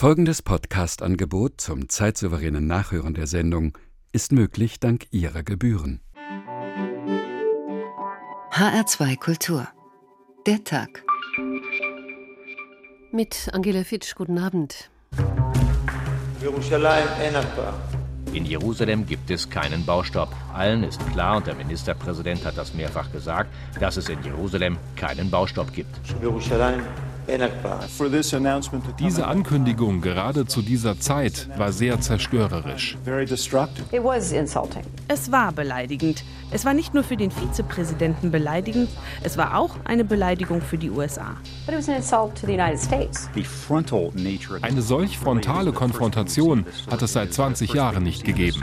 Folgendes Podcast-Angebot zum zeitsouveränen Nachhören der Sendung ist möglich dank Ihrer Gebühren. HR2 Kultur. Der Tag. Mit Angela Fitsch, guten Abend. In Jerusalem gibt es keinen Baustopp. Allen ist klar, und der Ministerpräsident hat das mehrfach gesagt, dass es in Jerusalem keinen Baustopp gibt. Diese Ankündigung gerade zu dieser Zeit war sehr zerstörerisch. Es war beleidigend. Es war nicht nur für den Vizepräsidenten beleidigend, es war auch eine Beleidigung für die USA. Eine solch frontale Konfrontation hat es seit 20 Jahren nicht gegeben.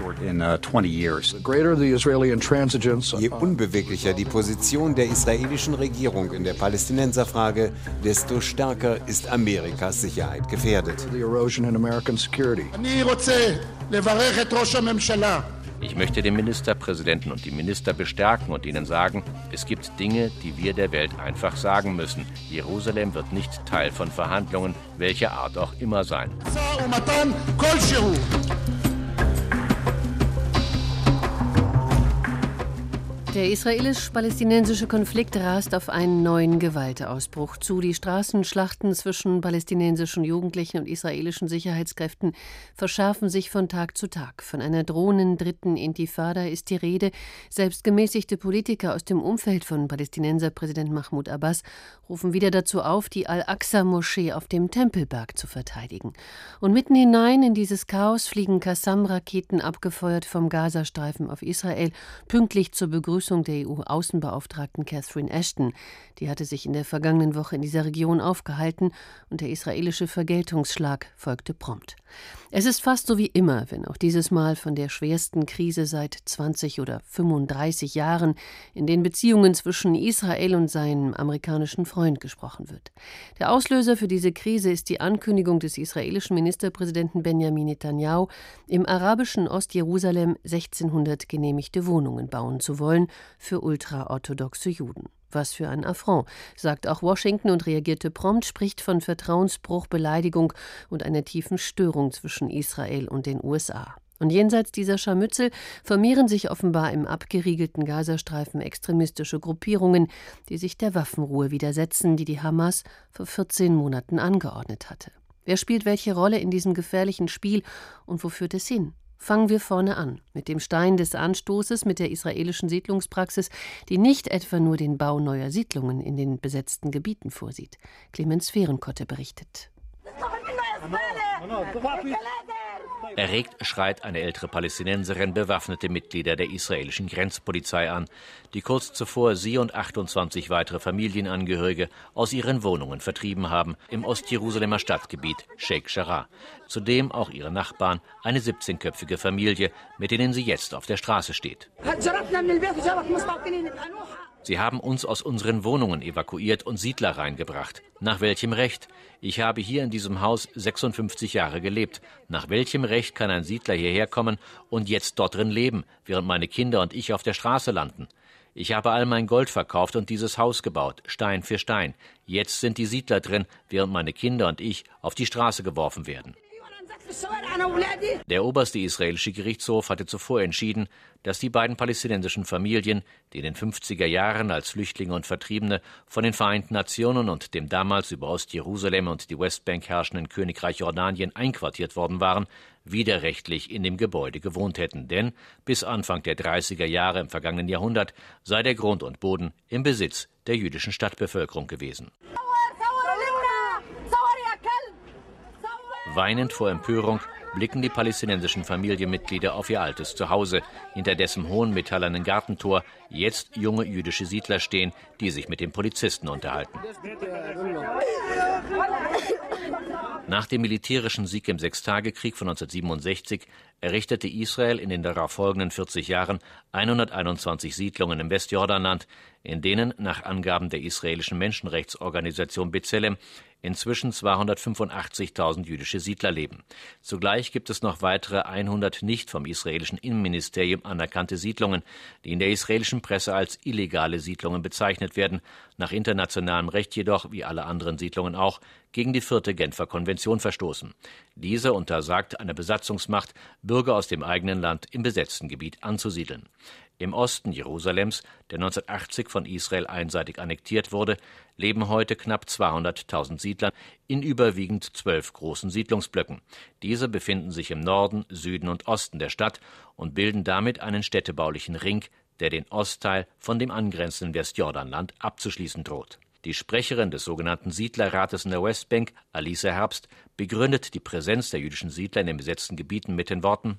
Je unbeweglicher die Position der israelischen Regierung in der Palästinenserfrage, desto stärker ist Amerikas Sicherheit gefährdet. Ich möchte den Ministerpräsidenten und die Minister bestärken und ihnen sagen, es gibt Dinge, die wir der Welt einfach sagen müssen. Jerusalem wird nicht Teil von Verhandlungen, welcher Art auch immer sein. Der israelisch-palästinensische Konflikt rast auf einen neuen Gewaltausbruch zu. Die Straßenschlachten zwischen palästinensischen Jugendlichen und israelischen Sicherheitskräften verschärfen sich von Tag zu Tag. Von einer drohenden dritten Intifada ist die Rede. Selbst gemäßigte Politiker aus dem Umfeld von Palästinenserpräsident Mahmoud Abbas rufen wieder dazu auf, die Al-Aqsa-Moschee auf dem Tempelberg zu verteidigen. Und mitten hinein in dieses Chaos fliegen Qassam-Raketen, abgefeuert vom Gazastreifen auf Israel, pünktlich zur Begrüßung der EU-Außenbeauftragten Catherine Ashton. Die hatte sich in der vergangenen Woche in dieser Region aufgehalten und der israelische Vergeltungsschlag folgte prompt. Es ist fast so wie immer, wenn auch dieses Mal von der schwersten Krise seit 20 oder 35 Jahren in den Beziehungen zwischen Israel und seinem amerikanischen Freund gesprochen wird. Der Auslöser für diese Krise ist die Ankündigung des israelischen Ministerpräsidenten Benjamin Netanyahu, im arabischen Ostjerusalem 1600 genehmigte Wohnungen bauen zu wollen für ultraorthodoxe Juden. Was für ein Affront, sagt auch Washington und reagierte prompt, spricht von Vertrauensbruch, Beleidigung und einer tiefen Störung zwischen Israel und den USA. Und jenseits dieser Scharmützel vermehren sich offenbar im abgeriegelten Gazastreifen extremistische Gruppierungen, die sich der Waffenruhe widersetzen, die die Hamas vor 14 Monaten angeordnet hatte. Wer spielt welche Rolle in diesem gefährlichen Spiel und wo führt es hin? Fangen wir vorne an, mit dem Stein des Anstoßes, mit der israelischen Siedlungspraxis, die nicht etwa nur den Bau neuer Siedlungen in den besetzten Gebieten vorsieht. Clemens Fehrenkotte berichtet. Erregt schreit eine ältere Palästinenserin bewaffnete Mitglieder der israelischen Grenzpolizei an, die kurz zuvor sie und 28 weitere Familienangehörige aus ihren Wohnungen vertrieben haben im Ostjerusalemer Stadtgebiet Sheikh Jarrah. Zudem auch ihre Nachbarn, eine 17-köpfige Familie, mit denen sie jetzt auf der Straße steht. Sie haben uns aus unseren Wohnungen evakuiert und Siedler reingebracht. Nach welchem Recht? Ich habe hier in diesem Haus 56 Jahre gelebt. Nach welchem Recht kann ein Siedler hierher kommen und jetzt dort drin leben, während meine Kinder und ich auf der Straße landen? Ich habe all mein Gold verkauft und dieses Haus gebaut, Stein für Stein. Jetzt sind die Siedler drin, während meine Kinder und ich auf die Straße geworfen werden. Der oberste israelische Gerichtshof hatte zuvor entschieden, dass die beiden palästinensischen Familien, die in den 50er Jahren als Flüchtlinge und Vertriebene von den Vereinten Nationen und dem damals über Ostjerusalem und die Westbank herrschenden Königreich Jordanien einquartiert worden waren, widerrechtlich in dem Gebäude gewohnt hätten. Denn bis Anfang der 30er Jahre im vergangenen Jahrhundert sei der Grund und Boden im Besitz der jüdischen Stadtbevölkerung gewesen. Weinend vor Empörung blicken die palästinensischen Familienmitglieder auf ihr altes Zuhause, hinter dessen hohen metallenen Gartentor jetzt junge jüdische Siedler stehen, die sich mit den Polizisten unterhalten. Nach dem militärischen Sieg im Sechstagekrieg von 1967 errichtete Israel in den darauffolgenden 40 Jahren 121 Siedlungen im Westjordanland, in denen nach Angaben der israelischen Menschenrechtsorganisation B'Tselem inzwischen 285.000 jüdische Siedler leben. Zugleich gibt es noch weitere 100 nicht vom israelischen Innenministerium anerkannte Siedlungen, die in der israelischen Presse als illegale Siedlungen bezeichnet werden, nach internationalem Recht jedoch, wie alle anderen Siedlungen auch, gegen die 4. Genfer Konvention verstoßen. Diese untersagt einer Besatzungsmacht, Bürger aus dem eigenen Land im besetzten Gebiet anzusiedeln. Im Osten Jerusalems, der 1980 von Israel einseitig annektiert wurde, leben heute knapp 200.000 Siedler in überwiegend 12 großen Siedlungsblöcken. Diese befinden sich im Norden, Süden und Osten der Stadt und bilden damit einen städtebaulichen Ring, der den Ostteil von dem angrenzenden Westjordanland abzuschließen droht. Die Sprecherin des sogenannten Siedlerrates in der Westbank, Alice Herbst, begründet die Präsenz der jüdischen Siedler in den besetzten Gebieten mit den Worten: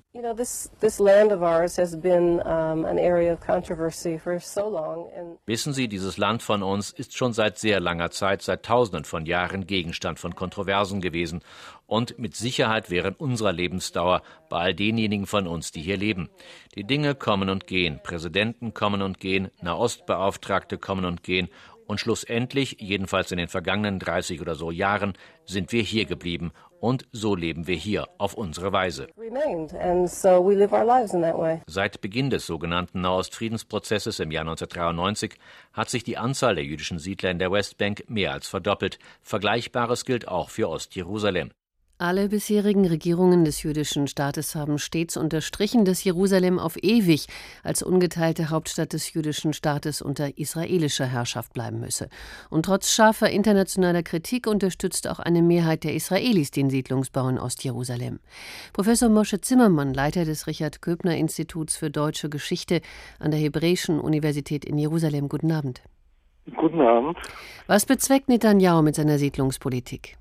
Wissen Sie, dieses Land von uns ist schon seit sehr langer Zeit, seit Tausenden von Jahren Gegenstand von Kontroversen gewesen und mit Sicherheit während unserer Lebensdauer bei all denjenigen von uns, die hier leben. Die Dinge kommen und gehen, Präsidenten kommen und gehen, Nahostbeauftragte kommen und gehen. Und schlussendlich, jedenfalls in den vergangenen 30 oder so Jahren, sind wir hier geblieben. Und so leben wir hier, auf unsere Weise. Seit Beginn des sogenannten Nahostfriedensprozesses im Jahr 1993 hat sich die Anzahl der jüdischen Siedler in der Westbank mehr als verdoppelt. Vergleichbares gilt auch für Ostjerusalem. Alle bisherigen Regierungen des jüdischen Staates haben stets unterstrichen, dass Jerusalem auf ewig als ungeteilte Hauptstadt des jüdischen Staates unter israelischer Herrschaft bleiben müsse. Und trotz scharfer internationaler Kritik unterstützt auch eine Mehrheit der Israelis den Siedlungsbau in Ostjerusalem. Professor Moshe Zimmermann, Leiter des Richard-Köbner-Instituts für Deutsche Geschichte an der Hebräischen Universität in Jerusalem. Guten Abend. Guten Abend. Was bezweckt Netanjahu mit seiner Siedlungspolitik?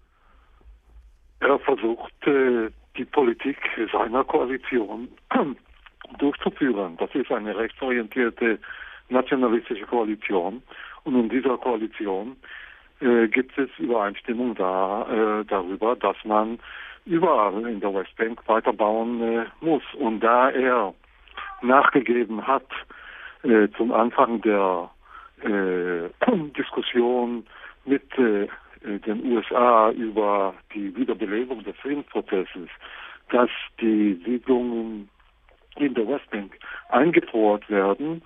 Er versucht, die Politik seiner Koalition durchzuführen. Das ist eine rechtsorientierte nationalistische Koalition. Und in dieser Koalition gibt es Übereinstimmung darüber, dass man überall in der Westbank weiterbauen muss. Und da er nachgegeben hat zum Anfang der Diskussion mit den USA über die Wiederbelebung des Friedensprozesses, dass die Siedlungen in der Westbank eingefroren werden,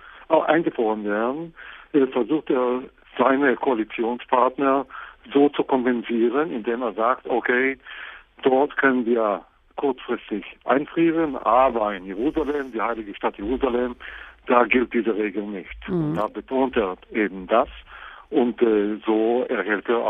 versucht er seine Koalitionspartner so zu kompensieren, indem er sagt, okay, dort können wir kurzfristig einfrieren, aber in Jerusalem, die heilige Stadt Jerusalem, da gilt diese Regel nicht. Und da betont er eben das. Und so behält er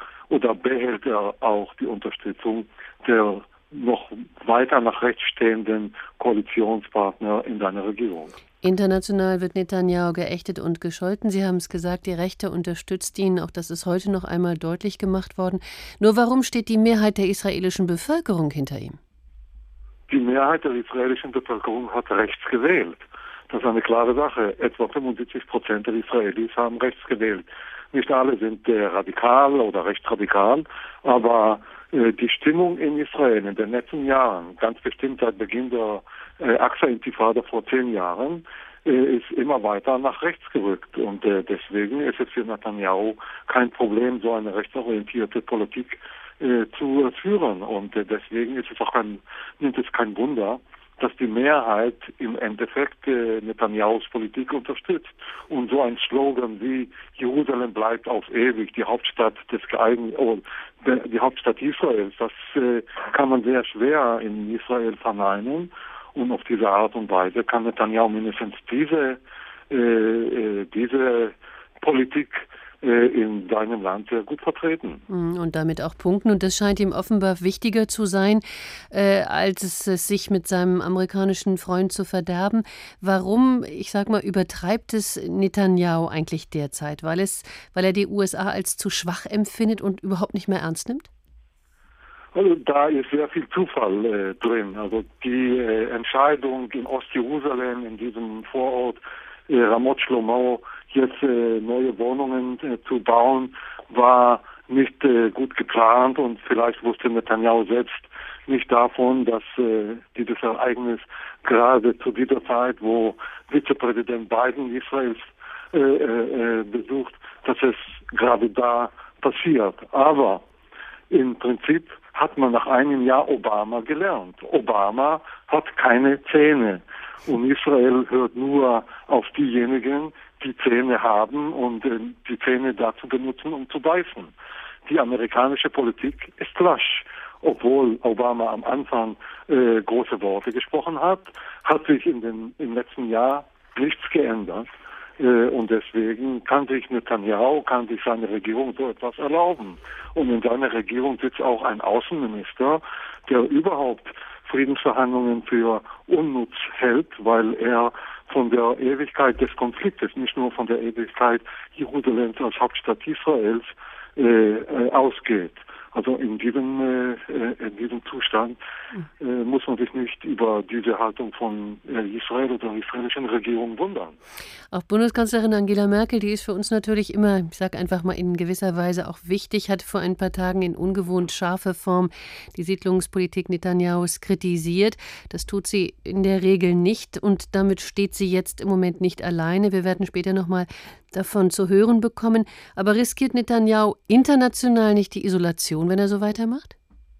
auch die Unterstützung der noch weiter nach rechts stehenden Koalitionspartner in seiner Regierung. International wird Netanjahu geächtet und gescholten. Sie haben es gesagt, die Rechte unterstützt ihn. Auch das ist heute noch einmal deutlich gemacht worden. Nur warum steht die Mehrheit der israelischen Bevölkerung hinter ihm? Die Mehrheit der israelischen Bevölkerung hat rechts gewählt. Das ist eine klare Sache. Etwa 75% der Israelis haben rechts gewählt. Nicht alle sind radikal oder rechtsradikal, aber die Stimmung in Israel in den letzten Jahren, ganz bestimmt seit Beginn der Aqsa-Intifada vor 10 Jahren, ist immer weiter nach rechts gerückt. Und deswegen ist es für Netanjahu kein Problem, so eine rechtsorientierte Politik zu führen. Und deswegen ist es auch nimmt es kein Wunder, dass die Mehrheit im Endeffekt Netanyahus Politik unterstützt. Und so ein Slogan wie Jerusalem bleibt auf ewig, die Hauptstadt die Hauptstadt Israels, das kann man sehr schwer in Israel verneinen. Und auf diese Art und Weise kann Netanyahu mindestens diese Politik in seinem Land sehr gut vertreten. Und damit auch punkten. Und das scheint ihm offenbar wichtiger zu sein, als es sich mit seinem amerikanischen Freund zu verderben. Warum, übertreibt es Netanjahu eigentlich derzeit? Weil er die USA als zu schwach empfindet und überhaupt nicht mehr ernst nimmt? Also da ist sehr viel Zufall drin. Also die Entscheidung in Ostjerusalem, in diesem Vorort Ramot Shlomo, jetzt neue Wohnungen zu bauen, war nicht gut geplant und vielleicht wusste Netanjahu selbst nicht davon, dass dieses Ereignis gerade zu dieser Zeit, wo Vizepräsident Biden Israels besucht, dass es gerade da passiert. Aber im Prinzip hat man nach einem Jahr Obama gelernt. Obama hat keine Zähne. Und Israel hört nur auf diejenigen, die Zähne haben und die Zähne dazu benutzen, um zu beißen. Die amerikanische Politik ist lasch. Obwohl Obama am Anfang große Worte gesprochen hat sich im letzten Jahr nichts geändert. Und deswegen kann sich Netanyahu, seine Regierung so etwas erlauben. Und in seiner Regierung sitzt auch ein Außenminister, der überhaupt Friedensverhandlungen für unnütz hält, weil er von der Ewigkeit des Konfliktes, nicht nur von der Ewigkeit Jerusalems als Hauptstadt Israels, ausgeht. Also in diesem Zustand muss man sich nicht über diese Haltung von Israel oder der israelischen Regierung wundern. Auch Bundeskanzlerin Angela Merkel, die ist für uns natürlich immer, ich sage einfach mal in gewisser Weise auch wichtig, hat vor ein paar Tagen in ungewohnt scharfer Form die Siedlungspolitik Netanyahus kritisiert. Das tut sie in der Regel nicht und damit steht sie jetzt im Moment nicht alleine. Wir werden später nochmal davon zu hören bekommen. Aber riskiert Netanyahu international nicht die Isolation, wenn er so weitermacht?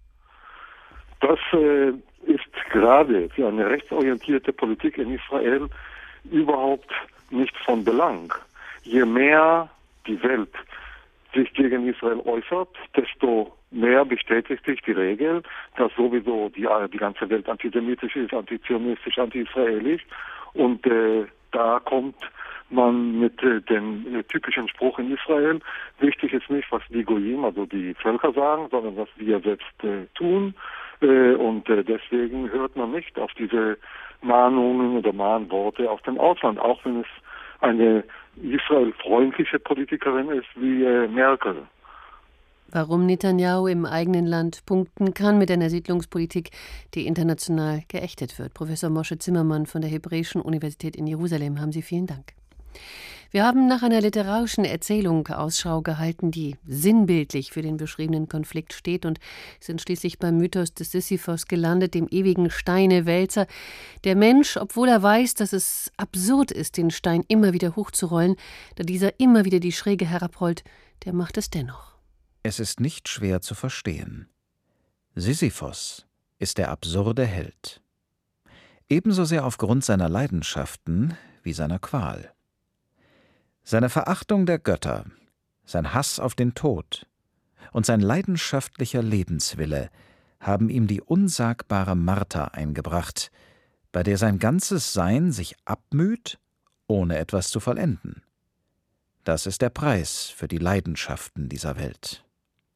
Das ist gerade für eine rechtsorientierte Politik in Israel überhaupt nicht von Belang. Je mehr die Welt sich gegen Israel äußert, desto mehr bestätigt sich die Regel, dass sowieso die ganze Welt antisemitisch ist, antizionistisch, anti-israelisch. Und da kommt man mit dem typischen Spruch in Israel, wichtig ist nicht, was die Goyim, also die Völker sagen, sondern was wir selbst tun. Und deswegen hört man nicht auf diese Mahnungen oder Mahnworte aus dem Ausland, auch wenn es eine israelfreundliche Politikerin ist wie Merkel. Warum Netanyahu im eigenen Land punkten kann mit einer Siedlungspolitik, die international geächtet wird. Professor Moshe Zimmermann von der Hebräischen Universität in Jerusalem, haben Sie vielen Dank. Wir haben nach einer literarischen Erzählung Ausschau gehalten, die sinnbildlich für den beschriebenen Konflikt steht und sind schließlich beim Mythos des Sisyphos gelandet, dem ewigen Steinewälzer. Der Mensch, obwohl er weiß, dass es absurd ist, den Stein immer wieder hochzurollen, da dieser immer wieder die Schräge herabrollt, der macht es dennoch. Es ist nicht schwer zu verstehen. Sisyphos ist der absurde Held. Ebenso sehr aufgrund seiner Leidenschaften wie seiner Qual. Seine Verachtung der Götter, sein Hass auf den Tod und sein leidenschaftlicher Lebenswille haben ihm die unsagbare Marter eingebracht, bei der sein ganzes Sein sich abmüht, ohne etwas zu vollenden. Das ist der Preis für die Leidenschaften dieser Welt.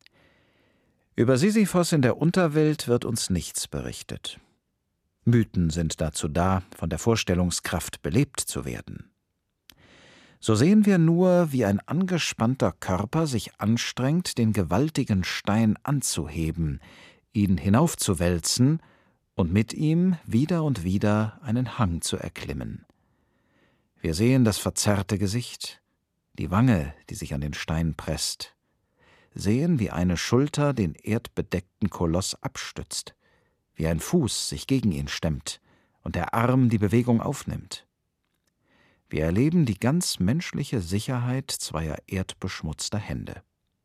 Über Sisyphos in der Unterwelt wird uns nichts berichtet. Mythen sind dazu da, von der Vorstellungskraft belebt zu werden. So sehen wir nur, wie ein angespannter Körper sich anstrengt, den gewaltigen Stein anzuheben, ihn hinaufzuwälzen und mit ihm wieder und wieder einen Hang zu erklimmen. Wir sehen das verzerrte Gesicht, die Wange, die sich an den Stein presst, sehen, wie eine Schulter den erdbedeckten Koloss abstützt, wie ein Fuß sich gegen ihn stemmt und der Arm die Bewegung aufnimmt. Wir erleben die ganz menschliche Sicherheit zweier erdbeschmutzter Hände.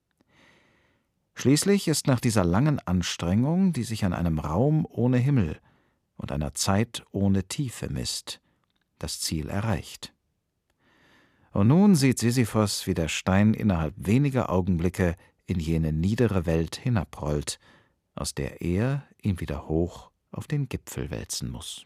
Schließlich ist nach dieser langen Anstrengung, die sich an einem Raum ohne Himmel und einer Zeit ohne Tiefe misst, das Ziel erreicht. Und nun sieht Sisyphos, wie der Stein innerhalb weniger Augenblicke in jene niedere Welt hinabrollt, aus der er ihn wieder hoch auf den Gipfel wälzen muss.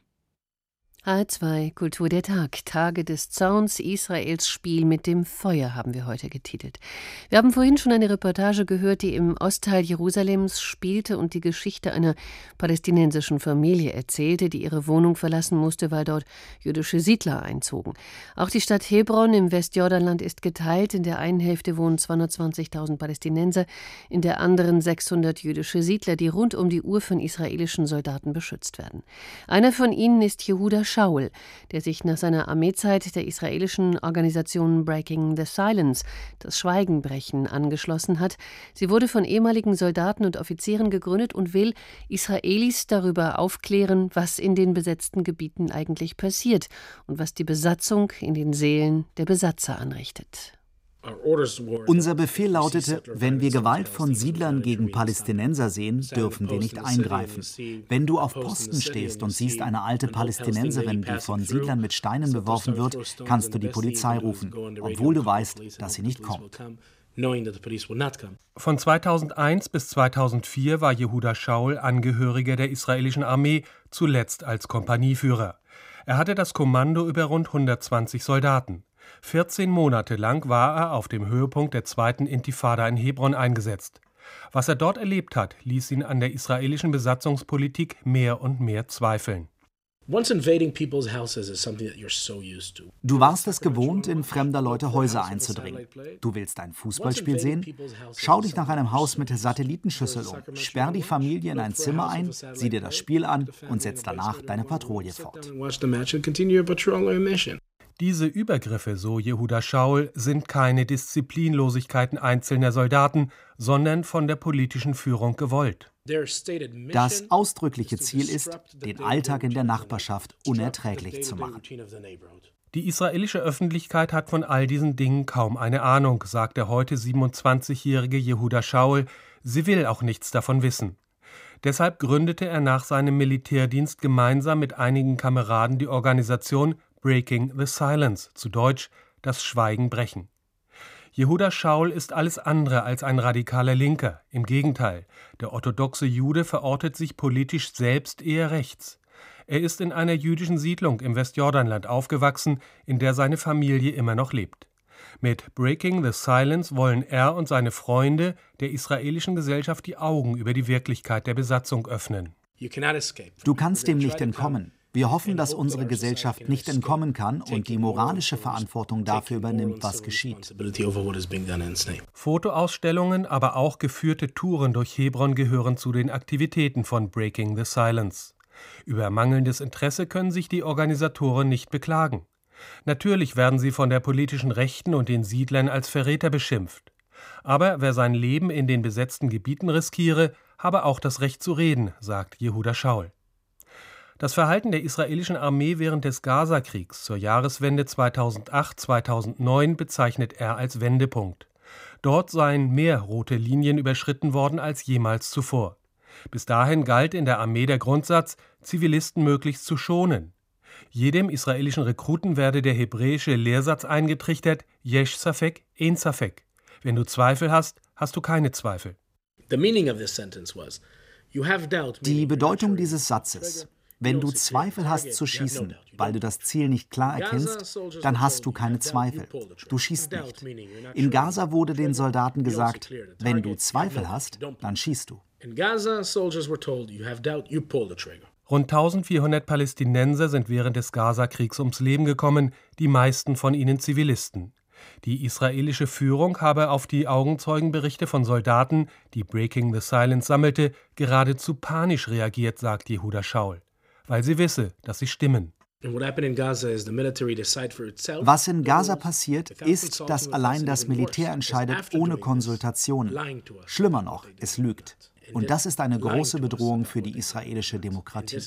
HR2 Kultur der Tag. Tage des Zorns, Israels Spiel mit dem Feuer haben wir heute getitelt. Wir haben vorhin schon eine Reportage gehört, die im Ostteil Jerusalems spielte und die Geschichte einer palästinensischen Familie erzählte, die ihre Wohnung verlassen musste, weil dort jüdische Siedler einzogen. Auch die Stadt Hebron im Westjordanland ist geteilt. In der einen Hälfte wohnen 220.000 Palästinenser, in der anderen 600 jüdische Siedler, die rund um die Uhr von israelischen Soldaten beschützt werden. Einer von ihnen ist Yehuda Shaul, der sich nach seiner Armeezeit der israelischen Organisation Breaking the Silence, das Schweigenbrechen, angeschlossen hat. Sie wurde von ehemaligen Soldaten und Offizieren gegründet und will Israelis darüber aufklären, was in den besetzten Gebieten eigentlich passiert und was die Besatzung in den Seelen der Besatzer anrichtet. Unser Befehl lautete, wenn wir Gewalt von Siedlern gegen Palästinenser sehen, dürfen wir nicht eingreifen. Wenn du auf Posten stehst und siehst eine alte Palästinenserin, die von Siedlern mit Steinen beworfen wird, kannst du die Polizei rufen, obwohl du weißt, dass sie nicht kommt. Von 2001 bis 2004 war Yehuda Shaul Angehöriger der israelischen Armee, zuletzt als Kompanieführer. Er hatte das Kommando über rund 120 Soldaten. 14 Monate lang war er auf dem Höhepunkt der zweiten Intifada in Hebron eingesetzt. Was er dort erlebt hat, ließ ihn an der israelischen Besatzungspolitik mehr und mehr zweifeln. Du warst es gewohnt, in fremder Leute Häuser einzudringen. Du willst ein Fußballspiel sehen? Schau dich nach einem Haus mit Satellitenschüssel um. Sperr die Familie in ein Zimmer ein, sieh dir das Spiel an und setz danach deine Patrouille fort. Diese Übergriffe, so Yehuda Shaul, sind keine Disziplinlosigkeiten einzelner Soldaten, sondern von der politischen Führung gewollt. Das ausdrückliche Ziel ist, den Alltag in der Nachbarschaft unerträglich zu machen. Die israelische Öffentlichkeit hat von all diesen Dingen kaum eine Ahnung, sagt der heute 27-jährige Yehuda Shaul. Sie will auch nichts davon wissen. Deshalb gründete er nach seinem Militärdienst gemeinsam mit einigen Kameraden die Organisation Breaking the Silence, zu Deutsch das Schweigen brechen. Yehuda Shaul ist alles andere als ein radikaler Linker. Im Gegenteil, der orthodoxe Jude verortet sich politisch selbst eher rechts. Er ist in einer jüdischen Siedlung im Westjordanland aufgewachsen, in der seine Familie immer noch lebt. Mit Breaking the Silence wollen er und seine Freunde der israelischen Gesellschaft die Augen über die Wirklichkeit der Besatzung öffnen. Du kannst dem nicht entkommen. Wir hoffen, dass unsere Gesellschaft nicht entkommen kann und die moralische Verantwortung dafür übernimmt, was geschieht. Fotoausstellungen, aber auch geführte Touren durch Hebron gehören zu den Aktivitäten von Breaking the Silence. Über mangelndes Interesse können sich die Organisatoren nicht beklagen. Natürlich werden sie von der politischen Rechten und den Siedlern als Verräter beschimpft. Aber wer sein Leben in den besetzten Gebieten riskiere, habe auch das Recht zu reden, sagt Yehuda Shaul. Das Verhalten der israelischen Armee während des Gazakriegs zur Jahreswende 2008/2009 bezeichnet er als Wendepunkt. Dort seien mehr rote Linien überschritten worden als jemals zuvor. Bis dahin galt in der Armee der Grundsatz, Zivilisten möglichst zu schonen. Jedem israelischen Rekruten werde der hebräische Lehrsatz eingetrichtert, Yesh Safek, Ein Safek. Wenn du Zweifel hast, hast du keine Zweifel. Die Bedeutung dieses Satzes: Wenn du Zweifel hast zu schießen, weil du das Ziel nicht klar erkennst, dann hast du keine Zweifel. Du schießt nicht. In Gaza wurde den Soldaten gesagt, wenn du Zweifel hast, dann schießt du. Rund 1400 Palästinenser sind während des Gazakriegs ums Leben gekommen, die meisten von ihnen Zivilisten. Die israelische Führung habe auf die Augenzeugenberichte von Soldaten, die Breaking the Silence sammelte, geradezu panisch reagiert, sagt Yehuda Shaul, weil sie wisse, dass sie stimmen. Was in Gaza passiert, ist, dass allein das Militär entscheidet, ohne Konsultationen. Schlimmer noch, es lügt. Und das ist eine große Bedrohung für die israelische Demokratie.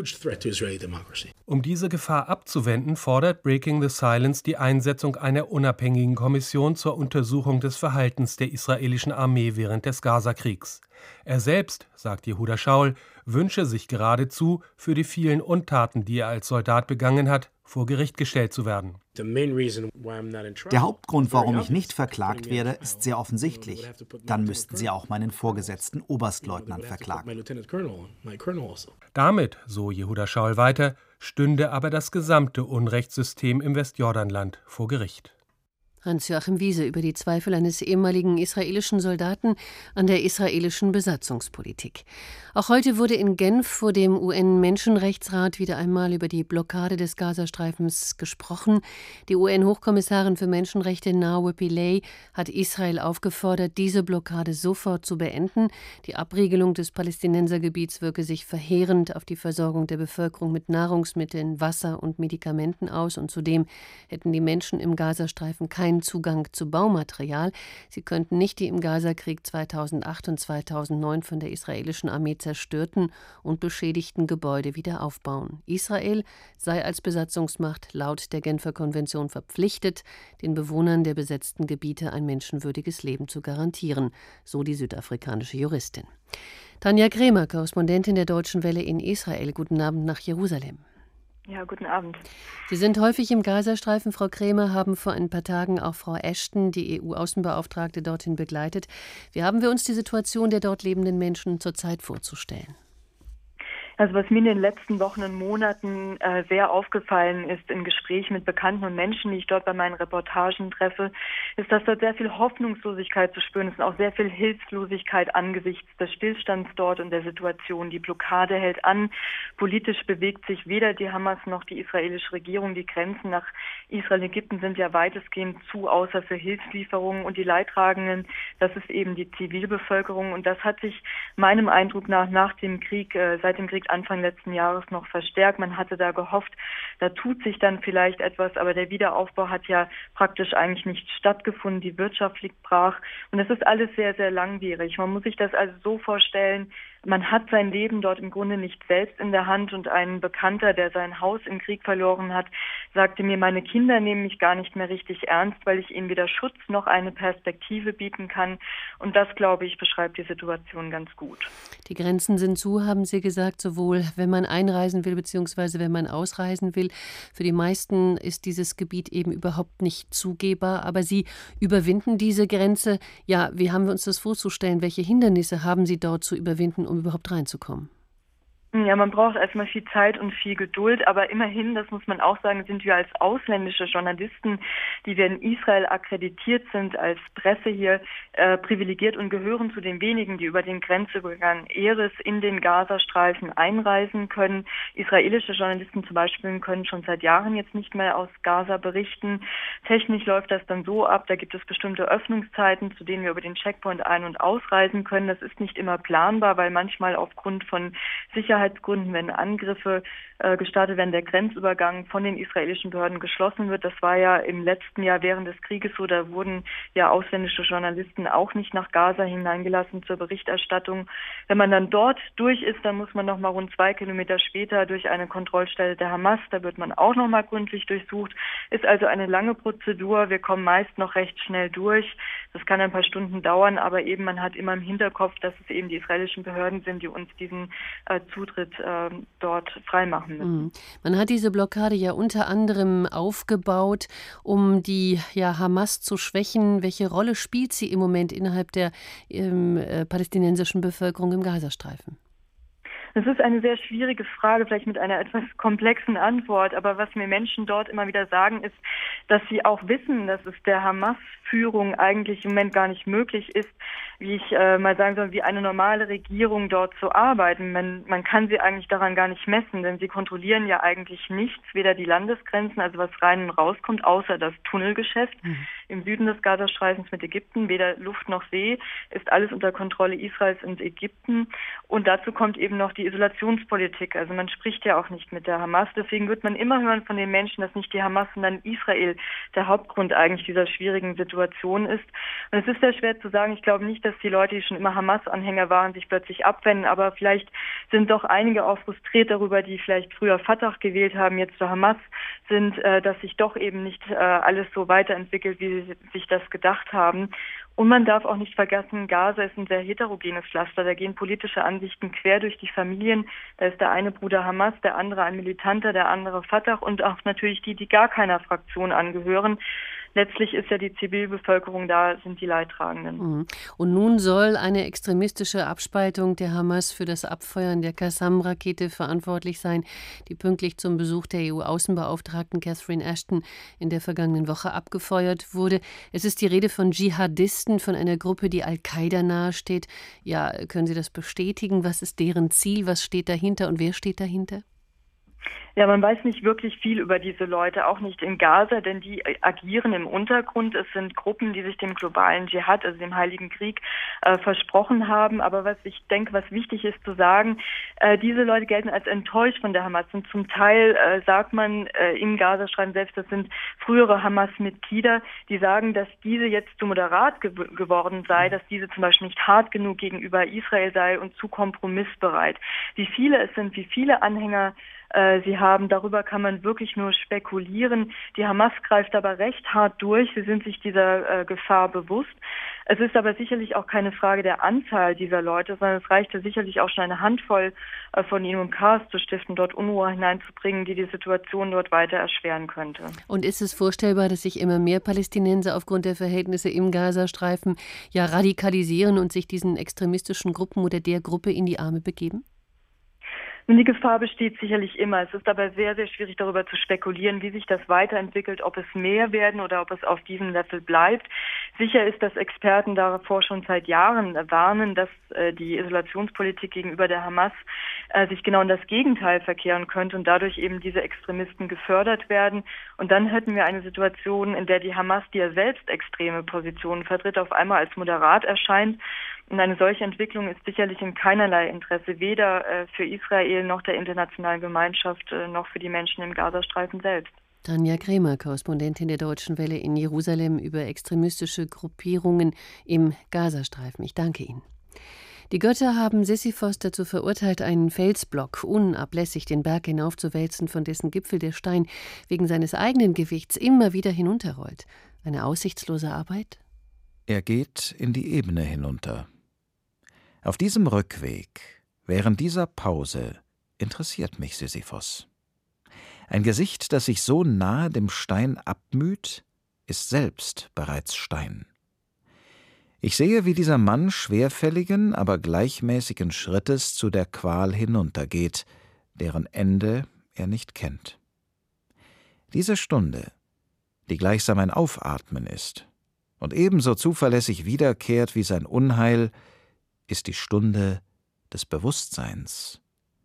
Um diese Gefahr abzuwenden, fordert Breaking the Silence die Einsetzung einer unabhängigen Kommission zur Untersuchung des Verhaltens der israelischen Armee während des Gazakriegs. Er selbst, sagt Yehuda Shaul, wünsche sich geradezu, für die vielen Untaten, die er als Soldat begangen hat, vor Gericht gestellt zu werden. Der Hauptgrund, warum ich nicht verklagt werde, ist sehr offensichtlich. Dann müssten Sie auch meinen Vorgesetzten Oberstleutnant verklagen. Damit, so Yehuda Shaul weiter, stünde aber das gesamte Unrechtssystem im Westjordanland vor Gericht. Hans-Joachim Wiese über die Zweifel eines ehemaligen israelischen Soldaten an der israelischen Besatzungspolitik. Auch heute wurde in Genf vor dem UN-Menschenrechtsrat wieder einmal über die Blockade des Gazastreifens gesprochen. Die UN-Hochkommissarin für Menschenrechte Naoué Pillay hat Israel aufgefordert, diese Blockade sofort zu beenden. Die Abriegelung des Palästinensergebiets wirke sich verheerend auf die Versorgung der Bevölkerung mit Nahrungsmitteln, Wasser und Medikamenten aus, und zudem hätten die Menschen im Gazastreifen keinen Zugang zu Baumaterial. Sie könnten nicht die im Gazakrieg 2008 und 2009 von der israelischen Armee zerstörten und beschädigten Gebäude wieder aufbauen. Israel sei als Besatzungsmacht laut der Genfer Konvention verpflichtet, den Bewohnern der besetzten Gebiete ein menschenwürdiges Leben zu garantieren, so die südafrikanische Juristin. Tanja Kremer, Korrespondentin der Deutschen Welle in Israel. Guten Abend nach Jerusalem. Ja, guten Abend. Sie sind häufig im Gazastreifen, Frau Kremer, haben vor ein paar Tagen auch Frau Ashton, die EU-Außenbeauftragte, dorthin begleitet. Wie haben wir uns die Situation der dort lebenden Menschen zurzeit vorzustellen? Also was mir in den letzten Wochen und Monaten sehr aufgefallen ist in Gesprächen mit Bekannten und Menschen, die ich dort bei meinen Reportagen treffe, ist, dass dort sehr viel Hoffnungslosigkeit zu spüren ist und auch sehr viel Hilflosigkeit angesichts des Stillstands dort und der Situation. Die Blockade hält an. Politisch bewegt sich weder die Hamas noch die israelische Regierung. Die Grenzen nach Israel und Ägypten sind ja weitestgehend zu, außer für Hilfslieferungen. Und die Leidtragenden, das ist eben die Zivilbevölkerung. Und das hat sich meinem Eindruck nach dem Krieg, seit dem Krieg Anfang letzten Jahres noch verstärkt. Man hatte da gehofft, da tut sich dann vielleicht etwas, aber der Wiederaufbau hat ja praktisch eigentlich nicht stattgefunden. Die Wirtschaft liegt brach und es ist alles sehr, sehr langwierig. Man muss sich das also so vorstellen, man hat sein Leben dort im Grunde nicht selbst in der Hand, und ein Bekannter, der sein Haus im Krieg verloren hat, sagte mir, meine Kinder nehmen mich gar nicht mehr richtig ernst, weil ich ihnen weder Schutz noch eine Perspektive bieten kann. Und das, glaube ich, beschreibt die Situation ganz gut. Die Grenzen sind zu, haben Sie gesagt, sowohl wenn man einreisen will, beziehungsweise wenn man ausreisen will. Für die meisten ist dieses Gebiet eben überhaupt nicht zugehbar, aber Sie überwinden diese Grenze. Ja, wie haben wir uns das vorzustellen? Welche Hindernisse haben Sie dort zu überwinden, um überhaupt reinzukommen? Ja, man braucht erstmal viel Zeit und viel Geduld, aber immerhin, das muss man auch sagen, sind wir als ausländische Journalisten, die wir in Israel akkreditiert sind, als Presse hier privilegiert und gehören zu den wenigen, die über den Grenzübergang Erez in den Gazastreifen einreisen können. Israelische Journalisten zum Beispiel können schon seit Jahren jetzt nicht mehr aus Gaza berichten. Technisch läuft das dann so ab, da gibt es bestimmte Öffnungszeiten, zu denen wir über den Checkpoint ein- und ausreisen können. Das ist nicht immer planbar, weil manchmal aufgrund von Sicherheitsgründen, wenn Angriffe gestartet werden, der Grenzübergang von den israelischen Behörden geschlossen wird. Das war ja im letzten Jahr während des Krieges so, da wurden ja ausländische Journalisten auch nicht nach Gaza hineingelassen zur Berichterstattung. Wenn man dann dort durch ist, dann muss man noch mal rund 2 Kilometer später durch eine Kontrollstelle der Hamas, da wird man auch noch mal gründlich durchsucht. Ist also eine lange Prozedur, wir kommen meist noch recht schnell durch. Das kann ein paar Stunden dauern, aber eben man hat immer im Hinterkopf, dass es eben die israelischen Behörden sind, die uns diesen Zutritt dort freimachen. Man hat diese Blockade ja unter anderem aufgebaut, um die Hamas zu schwächen. Welche Rolle spielt sie im Moment innerhalb der palästinensischen Bevölkerung im Gazastreifen? Das ist eine sehr schwierige Frage, vielleicht mit einer etwas komplexen Antwort. Aber was mir Menschen dort immer wieder sagen, ist, dass sie auch wissen, dass es der Hamas-Führung eigentlich im Moment gar nicht möglich ist, wie ich mal sagen soll, wie eine normale Regierung dort zu arbeiten. Man kann sie eigentlich daran gar nicht messen, denn sie kontrollieren ja eigentlich nichts, weder die Landesgrenzen, also was rein und rauskommt, außer das Tunnelgeschäft im Süden des Gazastreifens mit Ägypten, weder Luft noch See, ist alles unter Kontrolle Israels und Ägypten. Und dazu kommt eben noch die Isolationspolitik. Also man spricht ja auch nicht mit der Hamas. Deswegen wird man immer hören von den Menschen, dass nicht die Hamas, sondern Israel der Hauptgrund eigentlich dieser schwierigen Situation ist. Und es ist sehr schwer zu sagen. Ich glaube nicht, dass die Leute, die schon immer Hamas-Anhänger waren, sich plötzlich abwenden. Aber vielleicht sind doch einige auch frustriert darüber, die vielleicht früher Fatah gewählt haben, jetzt zur Hamas sind, dass sich doch eben nicht alles so weiterentwickelt, wie sie sich das gedacht haben. Und man darf auch nicht vergessen, Gaza ist ein sehr heterogenes Pflaster. Da gehen politische Ansichten quer durch die Familien. Da ist der eine Bruder Hamas, der andere ein Militanter, der andere Fatah und auch natürlich die gar keiner Fraktion angehören. letztlich ist ja die Zivilbevölkerung da, sind die Leidtragenden. Und nun soll eine extremistische Abspaltung der Hamas für das Abfeuern der Qassam-Rakete verantwortlich sein, die pünktlich zum Besuch der EU-Außenbeauftragten Catherine Ashton in der vergangenen Woche abgefeuert wurde. Es ist die Rede von Dschihadisten, von einer Gruppe, die Al-Qaida nahesteht. Ja, können Sie das bestätigen? Was ist deren Ziel? Was steht dahinter und wer steht dahinter? Ja, man weiß nicht wirklich viel über diese Leute, auch nicht in Gaza, denn die agieren im Untergrund. Es sind Gruppen, die sich dem globalen Dschihad, also dem Heiligen Krieg, versprochen haben. Aber was ich denke, was wichtig ist zu sagen, diese Leute gelten als enttäuscht von der Hamas. Und zum Teil sagt man in Gaza, schreiben selbst, das sind frühere Hamas-Mitglieder, die sagen, dass diese jetzt zu moderat geworden sei, dass diese zum Beispiel nicht hart genug gegenüber Israel sei und zu kompromissbereit. Wie viele es sind, wie viele Anhänger sie haben, darüber kann man wirklich nur spekulieren. Die Hamas greift aber recht hart durch. Sie sind sich dieser Gefahr bewusst. Es ist aber sicherlich auch keine Frage der Anzahl dieser Leute, sondern es reichte sicherlich auch schon eine Handvoll von ihnen, um Chaos zu stiften, dort Unruhe hineinzubringen, die die Situation dort weiter erschweren könnte. Und ist es vorstellbar, dass sich immer mehr Palästinenser aufgrund der Verhältnisse im Gazastreifen ja radikalisieren und sich diesen extremistischen Gruppen oder der Gruppe in die Arme begeben? Und die Gefahr besteht sicherlich immer. Es ist aber sehr, sehr schwierig, darüber zu spekulieren, wie sich das weiterentwickelt, ob es mehr werden oder ob es auf diesem Level bleibt. Sicher ist, dass Experten davor schon seit Jahren warnen, dass die Isolationspolitik gegenüber der Hamas sich genau in das Gegenteil verkehren könnte und dadurch eben diese Extremisten gefördert werden. Und dann hätten wir eine Situation, in der die Hamas, die ja selbst extreme Positionen vertritt, auf einmal als moderat erscheint. Und eine solche Entwicklung ist sicherlich in keinerlei Interesse, weder für Israel noch der internationalen Gemeinschaft noch für die Menschen im Gazastreifen selbst. Tanja Krämer, Korrespondentin der Deutschen Welle in Jerusalem über extremistische Gruppierungen im Gazastreifen. Ich danke Ihnen. Die Götter haben Sisyphos dazu verurteilt, einen Felsblock unablässig den Berg hinaufzuwälzen, von dessen Gipfel der Stein wegen seines eigenen Gewichts immer wieder hinunterrollt. Eine aussichtslose Arbeit? Er geht in die Ebene hinunter. Auf diesem Rückweg, während dieser Pause, interessiert mich Sisyphos. Ein Gesicht, das sich so nahe dem Stein abmüht, ist selbst bereits Stein. Ich sehe, wie dieser Mann schwerfälligen, aber gleichmäßigen Schrittes zu der Qual hinuntergeht, deren Ende er nicht kennt. Diese Stunde, die gleichsam ein Aufatmen ist und ebenso zuverlässig wiederkehrt wie sein Unheil, ist die Stunde des Bewusstseins.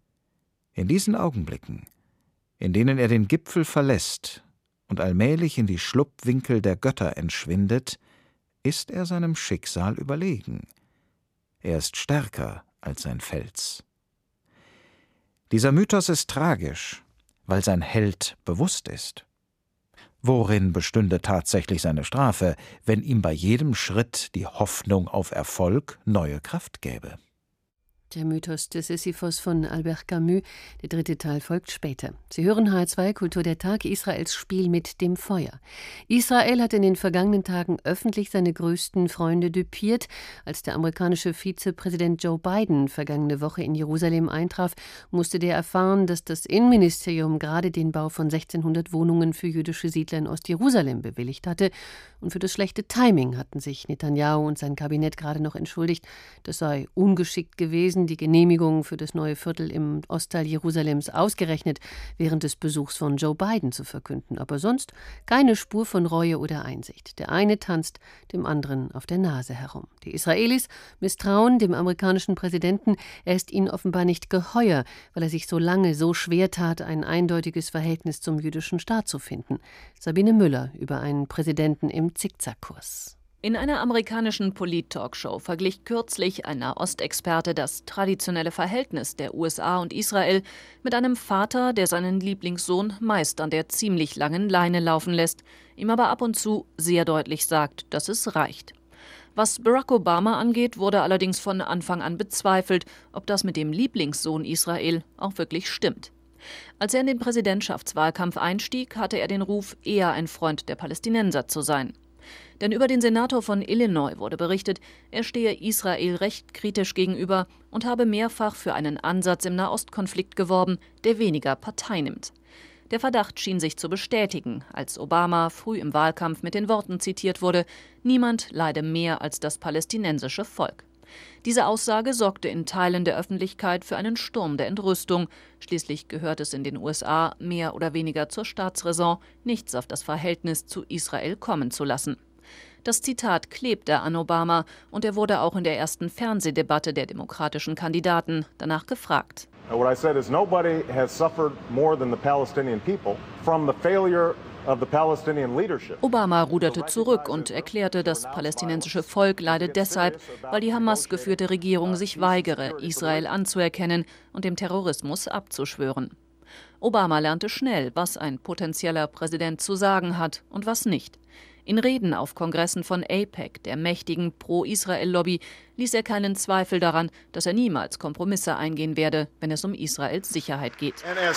In diesen Augenblicken, in denen er den Gipfel verlässt und allmählich in die Schlupfwinkel der Götter entschwindet, ist er seinem Schicksal überlegen. Er ist stärker als sein Fels. Dieser Mythos ist tragisch, weil sein Held bewusst ist. Worin bestünde tatsächlich seine Strafe, wenn ihm bei jedem Schritt die Hoffnung auf Erfolg neue Kraft gäbe? Der Mythos des Sisyphos von Albert Camus. Der dritte Teil folgt später. Sie hören HR2 Kultur der Tag, Israels Spiel mit dem Feuer. Israel hat in den vergangenen Tagen öffentlich seine größten Freunde düpiert. Als der amerikanische Vizepräsident Joe Biden vergangene Woche in Jerusalem eintraf, musste der erfahren, dass das Innenministerium gerade den Bau von 1600 Wohnungen für jüdische Siedler in Ostjerusalem bewilligt hatte. Und für das schlechte Timing hatten sich Netanyahu und sein Kabinett gerade noch entschuldigt. Das sei ungeschickt gewesen, die Genehmigung für das neue Viertel im Ostteil Jerusalems ausgerechnet während des Besuchs von Joe Biden zu verkünden. Aber sonst keine Spur von Reue oder Einsicht. Der eine tanzt dem anderen auf der Nase herum. Die Israelis misstrauen dem amerikanischen Präsidenten. Er ist ihnen offenbar nicht geheuer, weil er sich so lange so schwer tat, ein eindeutiges Verhältnis zum jüdischen Staat zu finden. Sabine Müller über einen Präsidenten im Zickzackkurs. In einer amerikanischen Polit-Talkshow verglich kürzlich ein Nahostexperte das traditionelle Verhältnis der USA und Israel mit einem Vater, der seinen Lieblingssohn meist an der ziemlich langen Leine laufen lässt, ihm aber ab und zu sehr deutlich sagt, dass es reicht. Was Barack Obama angeht, wurde allerdings von Anfang an bezweifelt, ob das mit dem Lieblingssohn Israel auch wirklich stimmt. Als er in den Präsidentschaftswahlkampf einstieg, hatte er den Ruf, eher ein Freund der Palästinenser zu sein. Denn über den Senator von Illinois wurde berichtet, er stehe Israel recht kritisch gegenüber und habe mehrfach für einen Ansatz im Nahostkonflikt geworben, der weniger Partei nimmt. Der Verdacht schien sich zu bestätigen, als Obama früh im Wahlkampf mit den Worten zitiert wurde: Niemand leide mehr als das palästinensische Volk. Diese Aussage sorgte in Teilen der Öffentlichkeit für einen Sturm der Entrüstung. Schließlich gehört es in den USA mehr oder weniger zur Staatsräson, nichts auf das Verhältnis zu Israel kommen zu lassen. Das Zitat klebte an Obama und er wurde auch in der ersten Fernsehdebatte der demokratischen Kandidaten danach gefragt. What I said is nobody has suffered more than the Palestinian people from the failure of the Palestinian leadership. Obama ruderte zurück und erklärte, das palästinensische Volk leide deshalb, weil die Hamas geführte Regierung sich weigere, Israel anzuerkennen und dem Terrorismus abzuschwören. Obama lernte schnell, was ein potenzieller Präsident zu sagen hat und was nicht. In Reden auf Kongressen von AIPAC, der mächtigen Pro-Israel-Lobby, ließ er keinen Zweifel daran, dass er niemals Kompromisse eingehen werde, wenn es um Israels Sicherheit geht.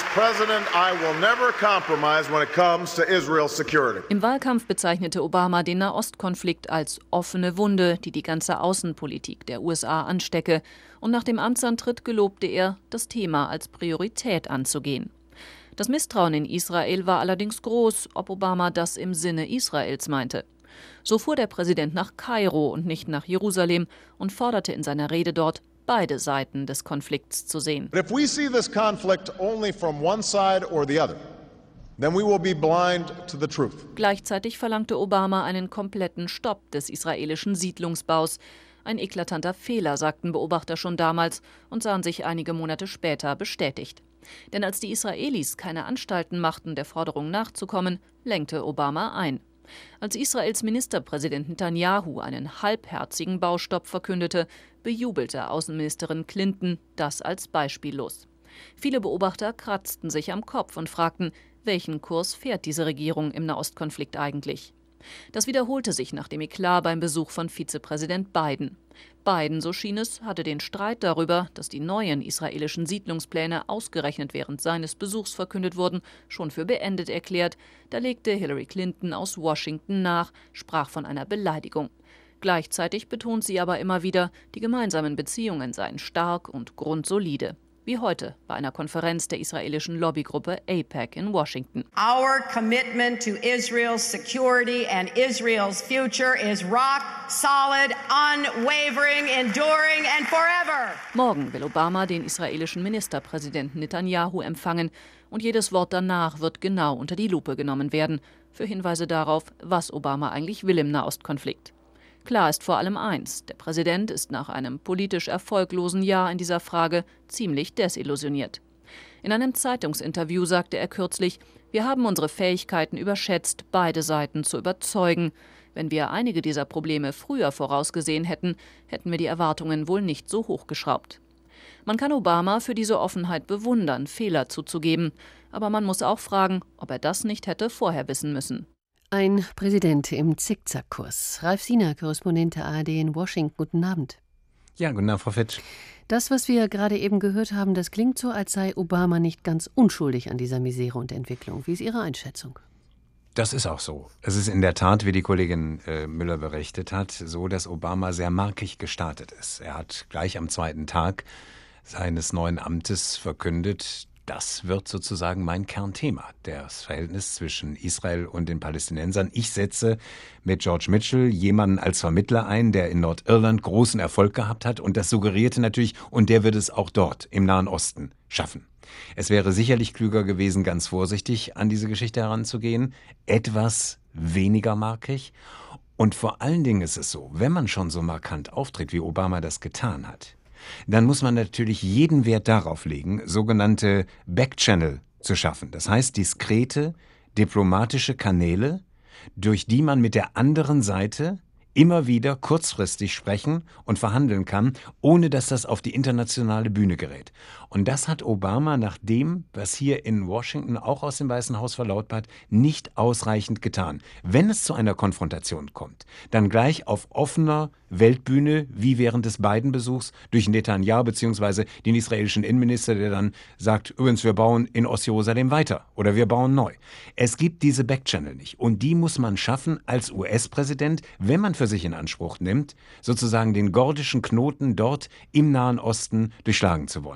Im Wahlkampf bezeichnete Obama den Nahostkonflikt als offene Wunde, die die ganze Außenpolitik der USA anstecke. Und nach dem Amtsantritt gelobte er, das Thema als Priorität anzugehen. Das Misstrauen in Israel war allerdings groß, ob Obama das im Sinne Israels meinte. So fuhr der Präsident nach Kairo und nicht nach Jerusalem und forderte in seiner Rede dort, beide Seiten des Konflikts zu sehen. But if we see this conflict only from one side or the other, then we will be blind to the truth. Gleichzeitig verlangte Obama einen kompletten Stopp des israelischen Siedlungsbaus. Ein eklatanter Fehler, sagten Beobachter schon damals und sahen sich einige Monate später bestätigt. Denn als die Israelis keine Anstalten machten, der Forderung nachzukommen, lenkte Obama ein. Als Israels Ministerpräsident Netanyahu einen halbherzigen Baustopp verkündete, bejubelte Außenministerin Clinton das als beispiellos. Viele Beobachter kratzten sich am Kopf und fragten, welchen Kurs fährt diese Regierung im Nahostkonflikt eigentlich? Das wiederholte sich nach dem Eklat beim Besuch von Vizepräsident Biden. Biden, so schien es, hatte den Streit darüber, dass die neuen israelischen Siedlungspläne ausgerechnet während seines Besuchs verkündet wurden, schon für beendet erklärt. Da legte Hillary Clinton aus Washington nach, sprach von einer Beleidigung. Gleichzeitig betont sie aber immer wieder, die gemeinsamen Beziehungen seien stark und grundsolide. Wie heute bei einer Konferenz der israelischen Lobbygruppe AIPAC in Washington. Our commitment to Israel's security and Israel's future is rock solid, unwavering, enduring and forever. Morgen will Obama den israelischen Ministerpräsidenten Netanyahu empfangen und jedes Wort danach wird genau unter die Lupe genommen werden, für Hinweise darauf, was Obama eigentlich will im Nahostkonflikt. Klar ist vor allem eins: Der Präsident ist nach einem politisch erfolglosen Jahr in dieser Frage ziemlich desillusioniert. In einem Zeitungsinterview sagte er kürzlich, wir haben unsere Fähigkeiten überschätzt, beide Seiten zu überzeugen. Wenn wir einige dieser Probleme früher vorausgesehen hätten, hätten wir die Erwartungen wohl nicht so hochgeschraubt. Man kann Obama für diese Offenheit bewundern, Fehler zuzugeben. Aber man muss auch fragen, ob er das nicht hätte vorher wissen müssen. Ein Präsident im Zickzackkurs. Ralf Siener, Korrespondent der ARD in Washington. Guten Abend. Ja, guten Abend, Frau Fitsch. Das, was wir gerade eben gehört haben, das klingt so, als sei Obama nicht ganz unschuldig an dieser Misere und Entwicklung. Wie ist Ihre Einschätzung? Das ist auch so. Es ist in der Tat, wie die Kollegin Müller berichtet hat, so, dass Obama sehr markig gestartet ist. Er hat gleich am zweiten Tag seines neuen Amtes verkündet, das wird sozusagen mein Kernthema, das Verhältnis zwischen Israel und den Palästinensern. Ich setze mit George Mitchell jemanden als Vermittler ein, der in Nordirland großen Erfolg gehabt hat. Und das suggerierte natürlich, und der wird es auch dort im Nahen Osten schaffen. Es wäre sicherlich klüger gewesen, ganz vorsichtig an diese Geschichte heranzugehen, etwas weniger markig. Und vor allen Dingen ist es so, wenn man schon so markant auftritt, wie Obama das getan hat, dann muss man natürlich jeden Wert darauf legen, sogenannte Backchannel zu schaffen. Das heißt, diskrete, diplomatische Kanäle, durch die man mit der anderen Seite immer wieder kurzfristig sprechen und verhandeln kann, ohne dass das auf die internationale Bühne gerät. Und das hat Obama nach dem, was hier in Washington auch aus dem Weißen Haus verlautbart, nicht ausreichend getan. Wenn es zu einer Konfrontation kommt, dann gleich auf offener Weltbühne, wie während des Biden-Besuchs, durch Netanyahu bzw. den israelischen Innenminister, der dann sagt, übrigens, wir bauen in Ostjerusalem weiter oder wir bauen neu. Es gibt diese Backchannel nicht. Und die muss man schaffen als US-Präsident, wenn man für sich in Anspruch nimmt, sozusagen den gordischen Knoten dort im Nahen Osten durchschlagen zu wollen.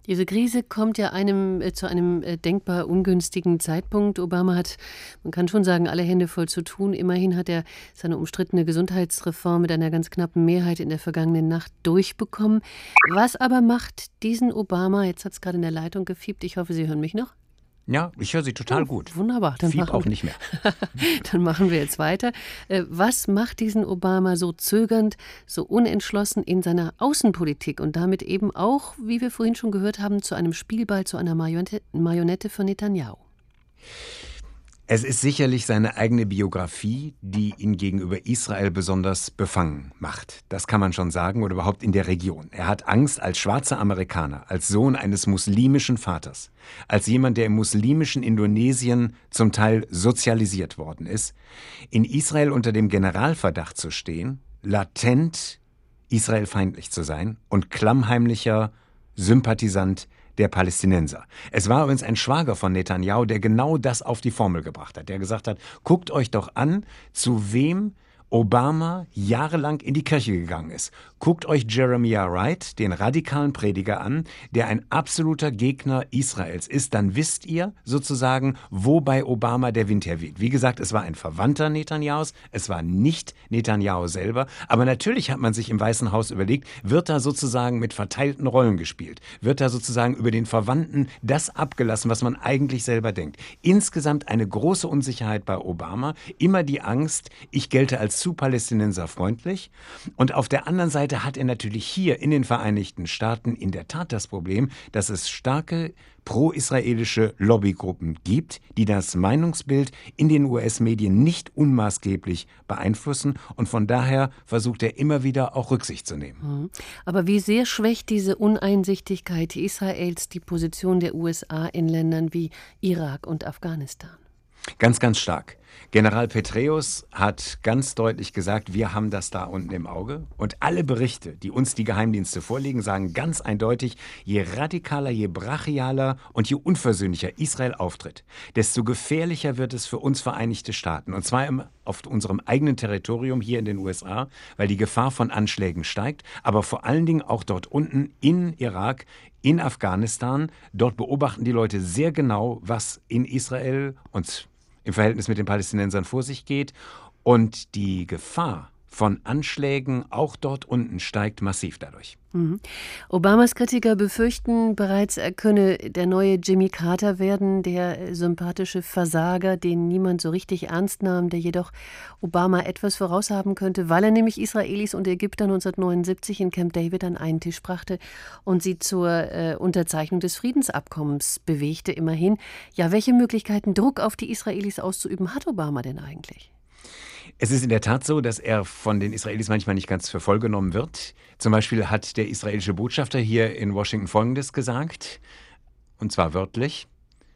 Diese Krise kommt ja zu einem denkbar ungünstigen Zeitpunkt. Obama hat, man kann schon sagen, alle Hände voll zu tun. Immerhin hat er seine umstrittene Gesundheitsreform mit einer ganz knappen Mehrheit in der vergangenen Nacht durchbekommen. Was aber macht diesen Obama, jetzt hat es gerade in der Leitung gefiebt, ich hoffe, Sie hören mich noch? Ja, ich höre Sie total gut. Wunderbar. Dann Fieb auch nicht mehr. Dann machen wir jetzt weiter. Was macht diesen Obama so zögernd, so unentschlossen in seiner Außenpolitik und damit eben auch, wie wir vorhin schon gehört haben, zu einem Spielball, zu einer Marionette für Netanyahu? Es ist sicherlich seine eigene Biografie, die ihn gegenüber Israel besonders befangen macht. Das kann man schon sagen, oder überhaupt in der Region. Er hat Angst als schwarzer Amerikaner, als Sohn eines muslimischen Vaters, als jemand, der im muslimischen Indonesien zum Teil sozialisiert worden ist, in Israel unter dem Generalverdacht zu stehen, latent israelfeindlich zu sein und klammheimlicher Sympathisant der Palästinenser. Es war übrigens ein Schwager von Netanyahu, der genau das auf die Formel gebracht hat, der gesagt hat, guckt euch doch an, zu wem Obama jahrelang in die Kirche gegangen ist. Guckt euch Jeremiah Wright, den radikalen Prediger, an, der ein absoluter Gegner Israels ist. Dann wisst ihr sozusagen, wo bei Obama der Wind herweht. Wie gesagt, es war ein Verwandter Netanyahus, es war nicht Netanyahu selber. Aber natürlich hat man sich im Weißen Haus überlegt, wird da sozusagen mit verteilten Rollen gespielt? Wird da sozusagen über den Verwandten das abgelassen, was man eigentlich selber denkt? Insgesamt eine große Unsicherheit bei Obama, immer die Angst, ich gelte als zu palästinenserfreundlich. Und auf der anderen Seite hat er natürlich hier in den Vereinigten Staaten in der Tat das Problem, dass es starke pro-israelische Lobbygruppen gibt, die das Meinungsbild in den US-Medien nicht unmaßgeblich beeinflussen. Und von daher versucht er immer wieder auch Rücksicht zu nehmen. Aber wie sehr schwächt diese Uneinsichtigkeit Israels die Position der USA in Ländern wie Irak und Afghanistan? Ganz, ganz stark. General Petraeus hat ganz deutlich gesagt, wir haben das da unten im Auge. Und alle Berichte, die uns die Geheimdienste vorlegen, sagen ganz eindeutig, je radikaler, je brachialer und je unversöhnlicher Israel auftritt, desto gefährlicher wird es für uns Vereinigte Staaten. Und zwar auf unserem eigenen Territorium hier in den USA, weil die Gefahr von Anschlägen steigt, aber vor allen Dingen auch dort unten in Irak, in Afghanistan. Dort beobachten die Leute sehr genau, was in Israel und im Verhältnis mit den Palästinensern vor sich geht. Und die Gefahr von Anschlägen auch dort unten steigt massiv dadurch. Obamas Kritiker befürchten bereits, er könne der neue Jimmy Carter werden, der sympathische Versager, den niemand so richtig ernst nahm, der jedoch Obama etwas voraushaben könnte, weil er nämlich Israelis und Ägypter 1979 in Camp David an einen Tisch brachte und sie zur Unterzeichnung des Friedensabkommens bewegte, immerhin. Ja, welche Möglichkeiten, Druck auf die Israelis auszuüben, hat Obama denn eigentlich? Es ist in der Tat so, dass er von den Israelis manchmal nicht ganz für voll genommen wird. Zum Beispiel hat der israelische Botschafter hier in Washington Folgendes gesagt, und zwar wörtlich,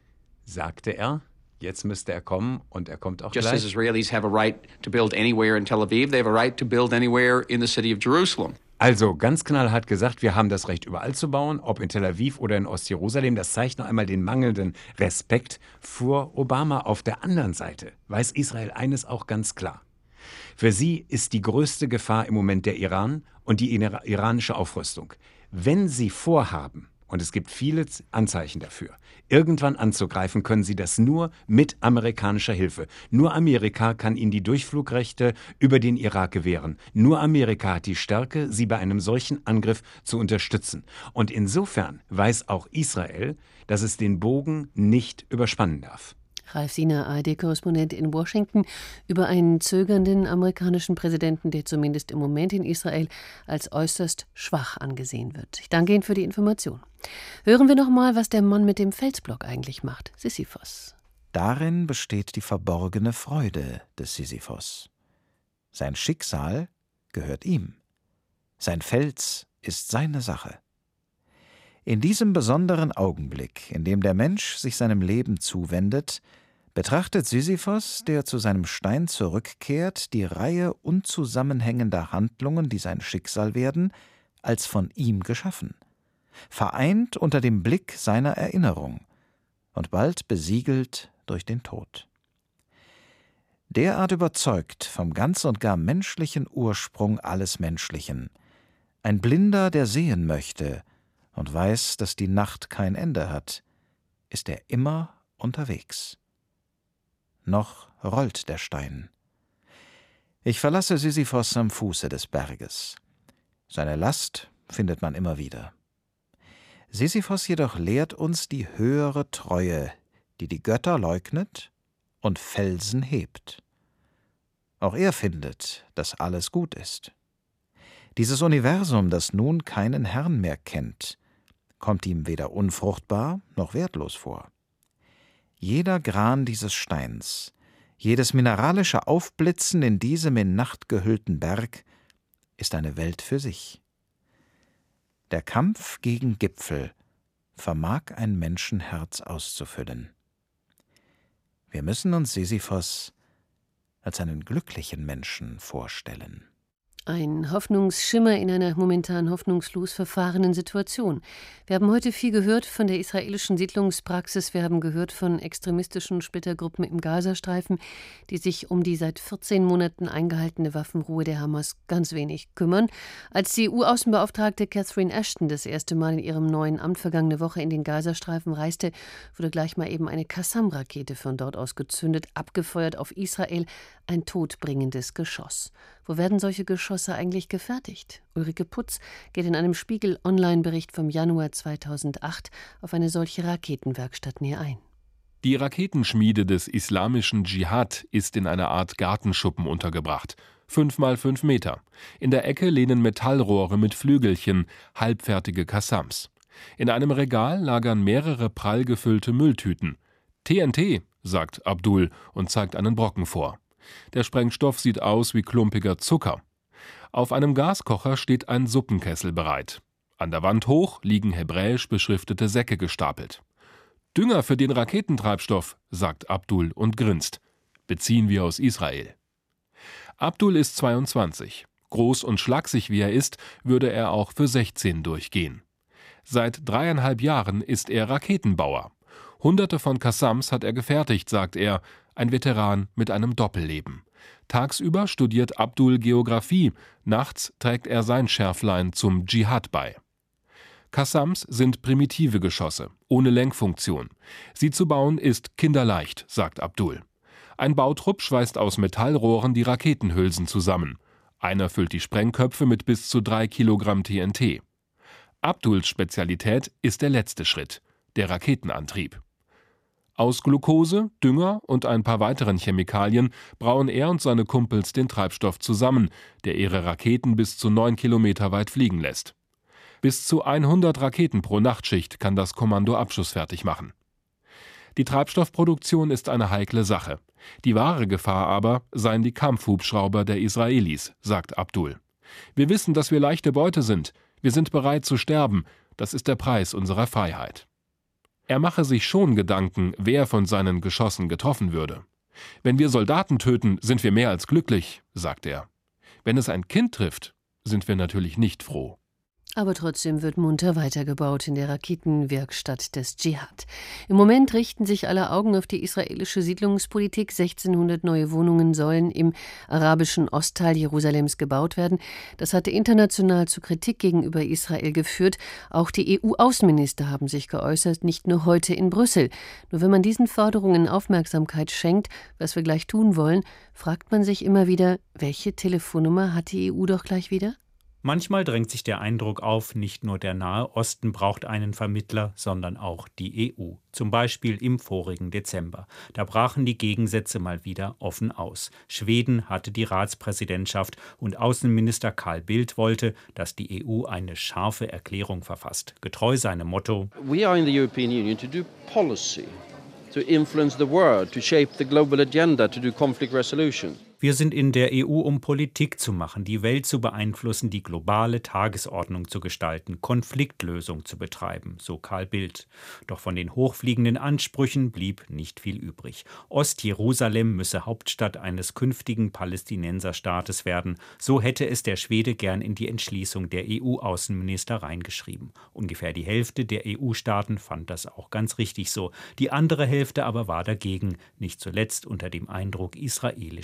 sagte er, jetzt müsste er kommen und er kommt auch gleich. Just as Israelis have a right to build anywhere in Tel Aviv, they have a right to build anywhere in the city of Jerusalem. Also ganz knallhart gesagt, wir haben das Recht, überall zu bauen, ob in Tel Aviv oder in Ostjerusalem. Das zeigt noch einmal den mangelnden Respekt vor Obama. Auf der anderen Seite weiß Israel eines auch ganz klar. Für sie ist die größte Gefahr im Moment der Iran und die iranische Aufrüstung. Wenn sie vorhaben, und es gibt viele Anzeichen dafür, irgendwann anzugreifen, können sie das nur mit amerikanischer Hilfe. Nur Amerika kann ihnen die Durchflugrechte über den Irak gewähren. Nur Amerika hat die Stärke, sie bei einem solchen Angriff zu unterstützen. Und insofern weiß auch Israel, dass es den Bogen nicht überspannen darf. Ralf Siener, ARD-Korrespondent in Washington, über einen zögernden amerikanischen Präsidenten, der zumindest im Moment in Israel als äußerst schwach angesehen wird. Ich danke Ihnen für die Information. Hören wir noch mal, was der Mann mit dem Felsblock eigentlich macht. Sisyphos. Darin besteht die verborgene Freude des Sisyphos. Sein Schicksal gehört ihm. Sein Fels ist seine Sache. In diesem besonderen Augenblick, in dem der Mensch sich seinem Leben zuwendet, betrachtet Sisyphos, der zu seinem Stein zurückkehrt, die Reihe unzusammenhängender Handlungen, die sein Schicksal werden, als von ihm geschaffen, vereint unter dem Blick seiner Erinnerung und bald besiegelt durch den Tod. Derart überzeugt vom ganz und gar menschlichen Ursprung alles Menschlichen, ein Blinder, der sehen möchte, und weiß, dass die Nacht kein Ende hat, ist er immer unterwegs. Noch rollt der Stein. Ich verlasse Sisyphos am Fuße des Berges. Seine Last findet man immer wieder. Sisyphos jedoch lehrt uns die höhere Treue, die die Götter leugnet und Felsen hebt. Auch er findet, dass alles gut ist. Dieses Universum, das nun keinen Herrn mehr kennt, kommt ihm weder unfruchtbar noch wertlos vor. Jeder Gran dieses Steins, jedes mineralische Aufblitzen in diesem in Nacht gehüllten Berg ist eine Welt für sich. Der Kampf gegen Gipfel vermag ein Menschenherz auszufüllen. Wir müssen uns Sisyphos als einen glücklichen Menschen vorstellen. Ein Hoffnungsschimmer in einer momentan hoffnungslos verfahrenen Situation. Wir haben heute viel gehört von der israelischen Siedlungspraxis. Wir haben gehört von extremistischen Splittergruppen im Gazastreifen, die sich um die seit 14 Monaten eingehaltene Waffenruhe der Hamas ganz wenig kümmern. Als die EU-Außenbeauftragte Catherine Ashton das erste Mal in ihrem neuen Amt vergangene Woche in den Gazastreifen reiste, wurde gleich mal eben eine Qassam-Rakete von dort aus gezündet, abgefeuert auf Israel, ein todbringendes Geschoss. Wo werden solche Geschosse eigentlich gefertigt? Ulrike Putz geht in einem Spiegel-Online-Bericht vom Januar 2008 auf eine solche Raketenwerkstatt näher ein. Die Raketenschmiede des islamischen Dschihad ist in einer Art Gartenschuppen untergebracht. 5 mal 5 Meter. In der Ecke lehnen Metallrohre mit Flügelchen, halbfertige Qassams. In einem Regal lagern mehrere prall gefüllte Mülltüten. TNT, sagt Abdul und zeigt einen Brocken vor. Der Sprengstoff sieht aus wie klumpiger Zucker. Auf einem Gaskocher steht ein Suppenkessel bereit. An der Wand hoch liegen hebräisch beschriftete Säcke gestapelt. Dünger für den Raketentreibstoff, sagt Abdul und grinst. Beziehen wir aus Israel. Abdul ist 22. Groß und schlaksig wie er ist, würde er auch für 16 durchgehen. Seit 3,5 Jahren ist er Raketenbauer. Hunderte von Qassams hat er gefertigt, sagt er, ein Veteran mit einem Doppelleben. Tagsüber studiert Abdul Geographie, nachts trägt er sein Schärflein zum Dschihad bei. Qassams sind primitive Geschosse, ohne Lenkfunktion. Sie zu bauen ist kinderleicht, sagt Abdul. Ein Bautrupp schweißt aus Metallrohren die Raketenhülsen zusammen. Einer füllt die Sprengköpfe mit bis zu 3 Kilogramm TNT. Abduls Spezialität ist der letzte Schritt, der Raketenantrieb. Aus Glucose, Dünger und ein paar weiteren Chemikalien brauen er und seine Kumpels den Treibstoff zusammen, der ihre Raketen bis zu 9 Kilometer weit fliegen lässt. Bis zu 100 Raketen pro Nachtschicht kann das Kommando abschussfertig machen. Die Treibstoffproduktion ist eine heikle Sache. Die wahre Gefahr aber seien die Kampfhubschrauber der Israelis, sagt Abdul. Wir wissen, dass wir leichte Beute sind. Wir sind bereit zu sterben. Das ist der Preis unserer Freiheit. Er mache sich schon Gedanken, wer von seinen Geschossen getroffen würde. Wenn wir Soldaten töten, sind wir mehr als glücklich, sagt er. Wenn es ein Kind trifft, sind wir natürlich nicht froh. Aber trotzdem wird munter weitergebaut in der Raketenwerkstatt des Dschihad. Im Moment richten sich alle Augen auf die israelische Siedlungspolitik. 1600 neue Wohnungen sollen im arabischen Ostteil Jerusalems gebaut werden. Das hatte international zu Kritik gegenüber Israel geführt. Auch die EU-Außenminister haben sich geäußert, nicht nur heute in Brüssel. Nur wenn man diesen Forderungen Aufmerksamkeit schenkt, was wir gleich tun wollen, fragt man sich immer wieder, welche Telefonnummer hat die EU doch gleich wieder? Manchmal drängt sich der Eindruck auf, nicht nur der Nahe Osten braucht einen Vermittler, sondern auch die EU. Zum Beispiel im vorigen Dezember. Da brachen die Gegensätze mal wieder offen aus. Schweden hatte die Ratspräsidentschaft und Außenminister Carl Bildt wollte, dass die EU eine scharfe Erklärung verfasst. Getreu seinem Motto: We are in the European Union to do policy, to influence the world, to shape the global agenda, to do conflict resolution. Wir sind in der EU, um Politik zu machen, die Welt zu beeinflussen, die globale Tagesordnung zu gestalten, Konfliktlösung zu betreiben, so Carl Bildt. Doch von den hochfliegenden Ansprüchen blieb nicht viel übrig. Ostjerusalem müsse Hauptstadt eines künftigen Palästinenserstaates werden. So hätte es der Schwede gern in die Entschließung der EU-Außenminister reingeschrieben. Ungefähr die Hälfte der EU-Staaten fand das auch ganz richtig so. Die andere Hälfte aber war dagegen, nicht zuletzt unter dem Eindruck israelischer Proteste.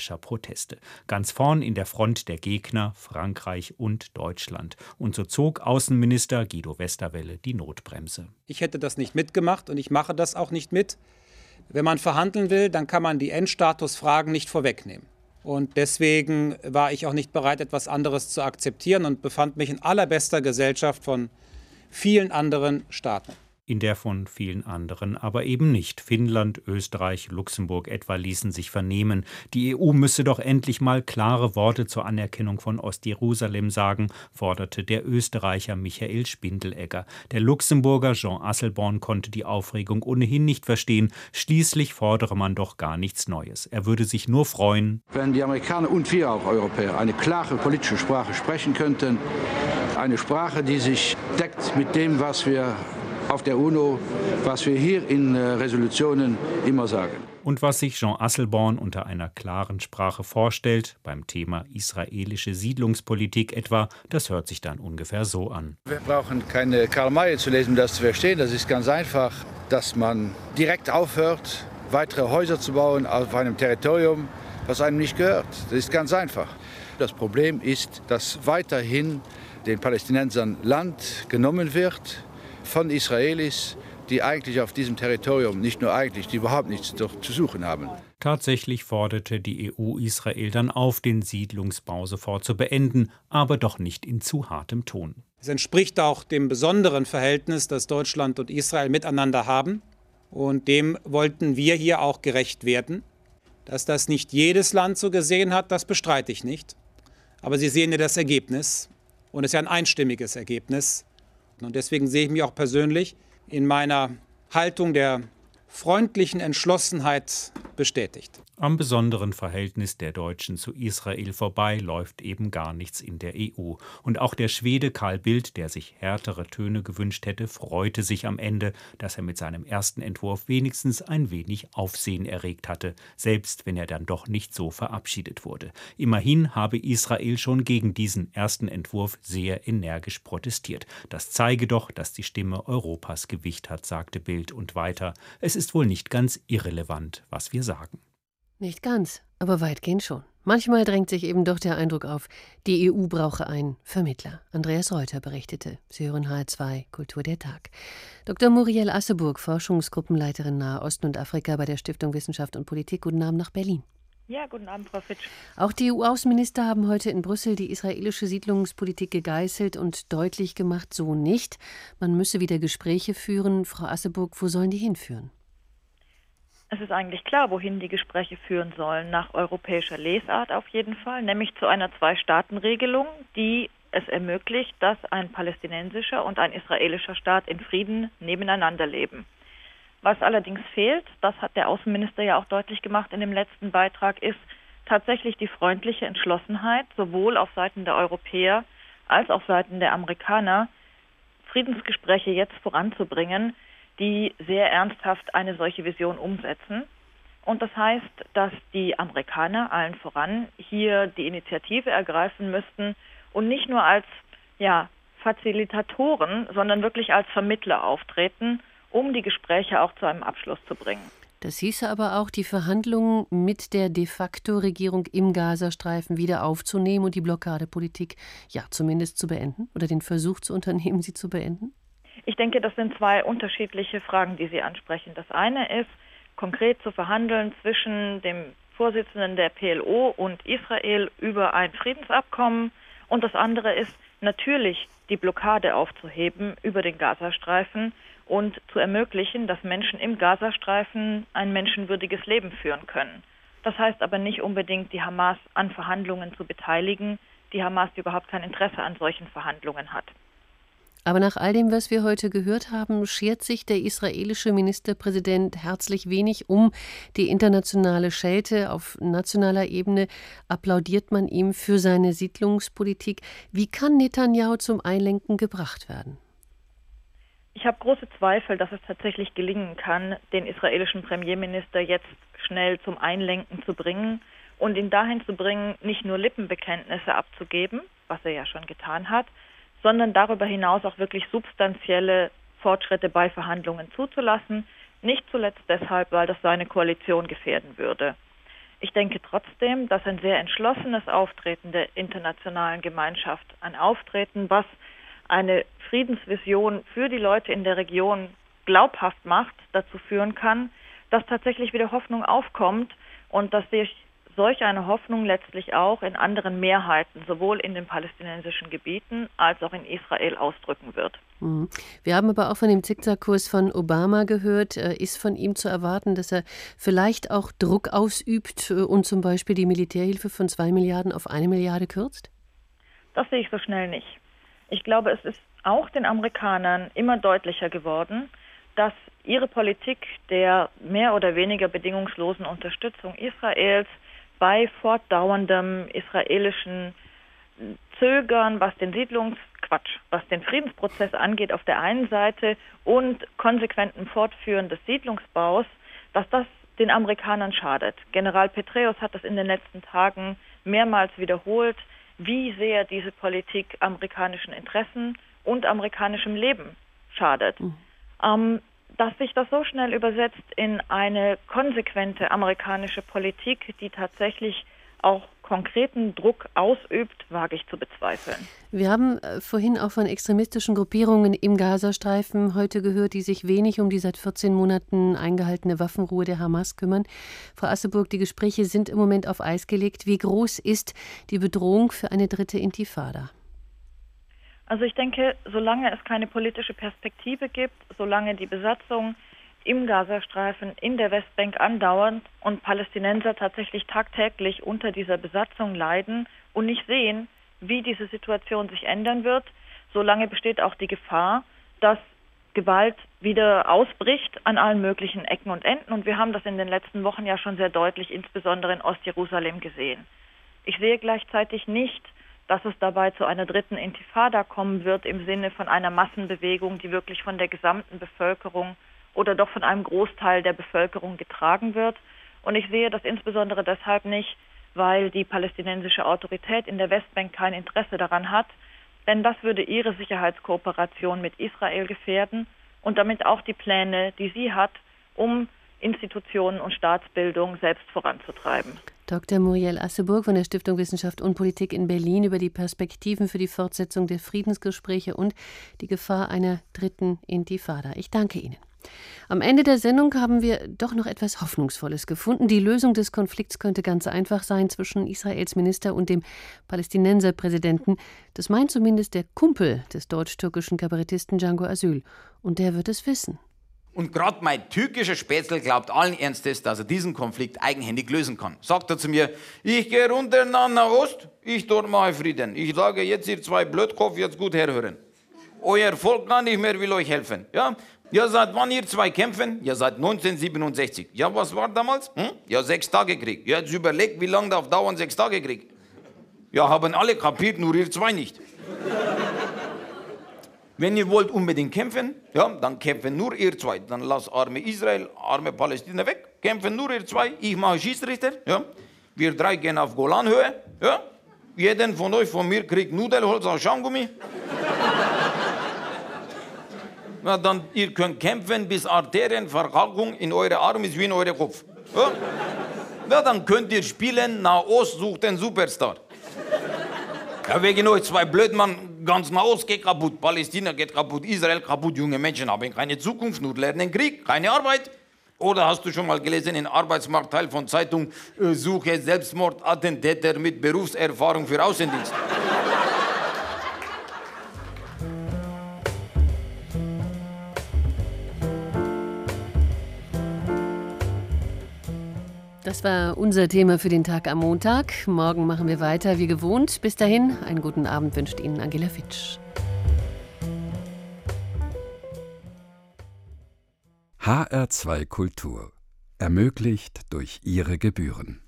Proteste. Ganz vorn in der Front der Gegner Frankreich und Deutschland. Und so zog Außenminister Guido Westerwelle die Notbremse. Ich hätte das nicht mitgemacht und ich mache das auch nicht mit. Wenn man verhandeln will, dann kann man die Endstatusfragen nicht vorwegnehmen. Und deswegen war ich auch nicht bereit, etwas anderes zu akzeptieren und befand mich in allerbester Gesellschaft von vielen anderen Staaten. In der von vielen anderen aber eben nicht. Finnland, Österreich, Luxemburg etwa ließen sich vernehmen. Die EU müsse doch endlich mal klare Worte zur Anerkennung von Ostjerusalem sagen, forderte der Österreicher Michael Spindelegger. Der Luxemburger Jean Asselborn konnte die Aufregung ohnehin nicht verstehen. Schließlich fordere man doch gar nichts Neues. Er würde sich nur freuen, wenn die Amerikaner und wir auch Europäer eine klare politische Sprache sprechen könnten. Eine Sprache, die sich deckt mit dem, was wir auf der UNO, was wir hier in Resolutionen immer sagen. Und was sich Jean Asselborn unter einer klaren Sprache vorstellt, beim Thema israelische Siedlungspolitik etwa, das hört sich dann ungefähr so an. Wir brauchen keine Karl May zu lesen, um das zu verstehen. Das ist ganz einfach, dass man direkt aufhört, weitere Häuser zu bauen auf einem Territorium, was einem nicht gehört. Das ist ganz einfach. Das Problem ist, dass weiterhin den Palästinensern Land genommen wird von Israelis, die eigentlich auf diesem Territorium, nicht nur eigentlich, die überhaupt nichts zu suchen haben. Tatsächlich forderte die EU Israel dann auf, den Siedlungsbau sofort zu beenden, aber doch nicht in zu hartem Ton. Es entspricht auch dem besonderen Verhältnis, das Deutschland und Israel miteinander haben. Und dem wollten wir hier auch gerecht werden. Dass das nicht jedes Land so gesehen hat, das bestreite ich nicht. Aber Sie sehen ja das Ergebnis. Und es ist ja ein einstimmiges Ergebnis. Und deswegen sehe ich mich auch persönlich in meiner Haltung der freundlichen Entschlossenheit bestätigt. Am besonderen Verhältnis der Deutschen zu Israel vorbei läuft eben gar nichts in der EU. Und auch der Schwede Carl Bildt, der sich härtere Töne gewünscht hätte, freute sich am Ende, dass er mit seinem ersten Entwurf wenigstens ein wenig Aufsehen erregt hatte, selbst wenn er dann doch nicht so verabschiedet wurde. Immerhin habe Israel schon gegen diesen ersten Entwurf sehr energisch protestiert. Das zeige doch, dass die Stimme Europas Gewicht hat, sagte Bildt und weiter. Es ist wohl nicht ganz irrelevant, was wir sagen. Nicht ganz, aber weitgehend schon. Manchmal drängt sich eben doch der Eindruck auf, die EU brauche einen Vermittler. Andreas Reuter berichtete. Sie hören HR2 Kultur der Tag. Dr. Muriel Asseburg, Forschungsgruppenleiterin Nahe Osten und Afrika bei der Stiftung Wissenschaft und Politik. Guten Abend nach Berlin. Ja, guten Abend, Frau Fitsch. Auch die EU-Außenminister haben heute in Brüssel die israelische Siedlungspolitik gegeißelt und deutlich gemacht, so nicht. Man müsse wieder Gespräche führen. Frau Asseburg, wo sollen die hinführen? Es ist eigentlich klar, wohin die Gespräche führen sollen, nach europäischer Lesart auf jeden Fall, nämlich zu einer Zwei-Staaten-Regelung, die es ermöglicht, dass ein palästinensischer und ein israelischer Staat in Frieden nebeneinander leben. Was allerdings fehlt, das hat der Außenminister ja auch deutlich gemacht in dem letzten Beitrag, ist tatsächlich die freundliche Entschlossenheit, sowohl auf Seiten der Europäer als auch auf Seiten der Amerikaner, Friedensgespräche jetzt voranzubringen, die sehr ernsthaft eine solche Vision umsetzen. Und das heißt, dass die Amerikaner allen voran hier die Initiative ergreifen müssten und nicht nur als Facilitatoren, sondern wirklich als Vermittler auftreten, um die Gespräche auch zu einem Abschluss zu bringen. Das hieße aber auch, die Verhandlungen mit der de facto Regierung im Gazastreifen wieder aufzunehmen und die Blockadepolitik zumindest zu beenden oder den Versuch zu unternehmen, sie zu beenden? Ich denke, das sind zwei unterschiedliche Fragen, die Sie ansprechen. Das eine ist, konkret zu verhandeln zwischen dem Vorsitzenden der PLO und Israel über ein Friedensabkommen. Und das andere ist, natürlich die Blockade aufzuheben über den Gazastreifen und zu ermöglichen, dass Menschen im Gazastreifen ein menschenwürdiges Leben führen können. Das heißt aber nicht unbedingt, die Hamas an Verhandlungen zu beteiligen, die Hamas überhaupt kein Interesse an solchen Verhandlungen hat. Aber nach all dem, was wir heute gehört haben, schert sich der israelische Ministerpräsident herzlich wenig um die internationale Schelte. Auf nationaler Ebene applaudiert man ihm für seine Siedlungspolitik. Wie kann Netanyahu zum Einlenken gebracht werden? Ich habe große Zweifel, dass es tatsächlich gelingen kann, den israelischen Premierminister jetzt schnell zum Einlenken zu bringen und ihn dahin zu bringen, nicht nur Lippenbekenntnisse abzugeben, was er ja schon getan hat, sondern darüber hinaus auch wirklich substanzielle Fortschritte bei Verhandlungen zuzulassen, nicht zuletzt deshalb, weil das seine Koalition gefährden würde. Ich denke trotzdem, dass ein sehr entschlossenes Auftreten der internationalen Gemeinschaft, ein Auftreten, was eine Friedensvision für die Leute in der Region glaubhaft macht, dazu führen kann, dass tatsächlich wieder Hoffnung aufkommt und dass sich solch eine Hoffnung letztlich auch in anderen Mehrheiten, sowohl in den palästinensischen Gebieten als auch in Israel, ausdrücken wird. Wir haben aber auch von dem Zickzackkurs von Obama gehört. Ist von ihm zu erwarten, dass er vielleicht auch Druck ausübt und zum Beispiel die Militärhilfe von 2 Milliarden auf 1 Milliarde kürzt? Das sehe ich so schnell nicht. Ich glaube, es ist auch den Amerikanern immer deutlicher geworden, dass ihre Politik der mehr oder weniger bedingungslosen Unterstützung Israels bei fortdauerndem israelischen Zögern, was den Friedensprozess angeht auf der einen Seite und konsequentem Fortführen des Siedlungsbaus, dass das den Amerikanern schadet. General Petraeus hat das in den letzten Tagen mehrmals wiederholt, wie sehr diese Politik amerikanischen Interessen und amerikanischem Leben schadet. Dass sich das so schnell übersetzt in eine konsequente amerikanische Politik, die tatsächlich auch konkreten Druck ausübt, wage ich zu bezweifeln. Wir haben vorhin auch von extremistischen Gruppierungen im Gazastreifen heute gehört, die sich wenig um die seit 14 Monaten eingehaltene Waffenruhe der Hamas kümmern. Frau Asseburg, die Gespräche sind im Moment auf Eis gelegt. Wie groß ist die Bedrohung für eine dritte Intifada? Also ich denke, solange es keine politische Perspektive gibt, solange die Besatzung im Gazastreifen, in der Westbank andauert und Palästinenser tatsächlich tagtäglich unter dieser Besatzung leiden und nicht sehen, wie diese Situation sich ändern wird, solange besteht auch die Gefahr, dass Gewalt wieder ausbricht an allen möglichen Ecken und Enden. Und wir haben das in den letzten Wochen ja schon sehr deutlich, insbesondere in Ostjerusalem, gesehen. Ich sehe gleichzeitig nicht, dass es dabei zu einer dritten Intifada kommen wird im Sinne von einer Massenbewegung, die wirklich von der gesamten Bevölkerung oder doch von einem Großteil der Bevölkerung getragen wird. Und ich sehe das insbesondere deshalb nicht, weil die palästinensische Autorität in der Westbank kein Interesse daran hat, denn das würde ihre Sicherheitskooperation mit Israel gefährden und damit auch die Pläne, die sie hat, um Institutionen und Staatsbildung selbst voranzutreiben. Dr. Muriel Asseburg von der Stiftung Wissenschaft und Politik in Berlin über die Perspektiven für die Fortsetzung der Friedensgespräche und die Gefahr einer dritten Intifada. Ich danke Ihnen. Am Ende der Sendung haben wir doch noch etwas Hoffnungsvolles gefunden. Die Lösung des Konflikts könnte ganz einfach sein zwischen Israels Minister und dem Palästinenserpräsidenten. Das meint zumindest der Kumpel des deutsch-türkischen Kabarettisten Django Asül. Und der wird es wissen. Und gerade mein türkischer Spätzle glaubt allen Ernstes, dass er diesen Konflikt eigenhändig lösen kann. Sagt er zu mir, ich gehe runter nach Nahost, ich dort mache Frieden. Ich sage jetzt, ihr zwei Blödkopf, jetzt gut herhören. Euer Volk gar nicht mehr will euch helfen. Ja, seit wann ihr zwei kämpfen? Ja, seit 1967. Ja, was war damals? Ja, 6 Tage Krieg. Ja, jetzt überlegt, wie lange darf dauern 6 Tage Krieg? Ja, haben alle kapiert, nur ihr zwei nicht. Wenn ihr wollt unbedingt kämpfen, ja, dann kämpfen nur ihr zwei. Dann lasst arme Israel, arme Palästina weg. Kämpfen nur ihr zwei. Ich mache Schiedsrichter. Ja. Wir 3 gehen auf Golanhöhe. Ja. Jeden von euch von mir kriegt Nudelholz aus Schaumgummi. Na, dann, ihr könnt kämpfen, bis Arterienverkalkung in eure Arme ist wie in eure Kopf. Ja. Ja, dann könnt ihr spielen, Nahost sucht den Superstar. Ja, wegen euch zwei Blödmann, ganz Nahost geht kaputt, Palästina geht kaputt, Israel kaputt, junge Menschen haben keine Zukunft, nur lernen Krieg, keine Arbeit. Oder hast du schon mal gelesen, in Arbeitsmarktteil von Zeitung, suche Selbstmordattentäter mit Berufserfahrung für Außendienst. Das war unser Thema für den Tag am Montag. Morgen machen wir weiter wie gewohnt. Bis dahin, einen guten Abend wünscht Ihnen Angela Fitsch. HR2 Kultur. Ermöglicht durch Ihre Gebühren.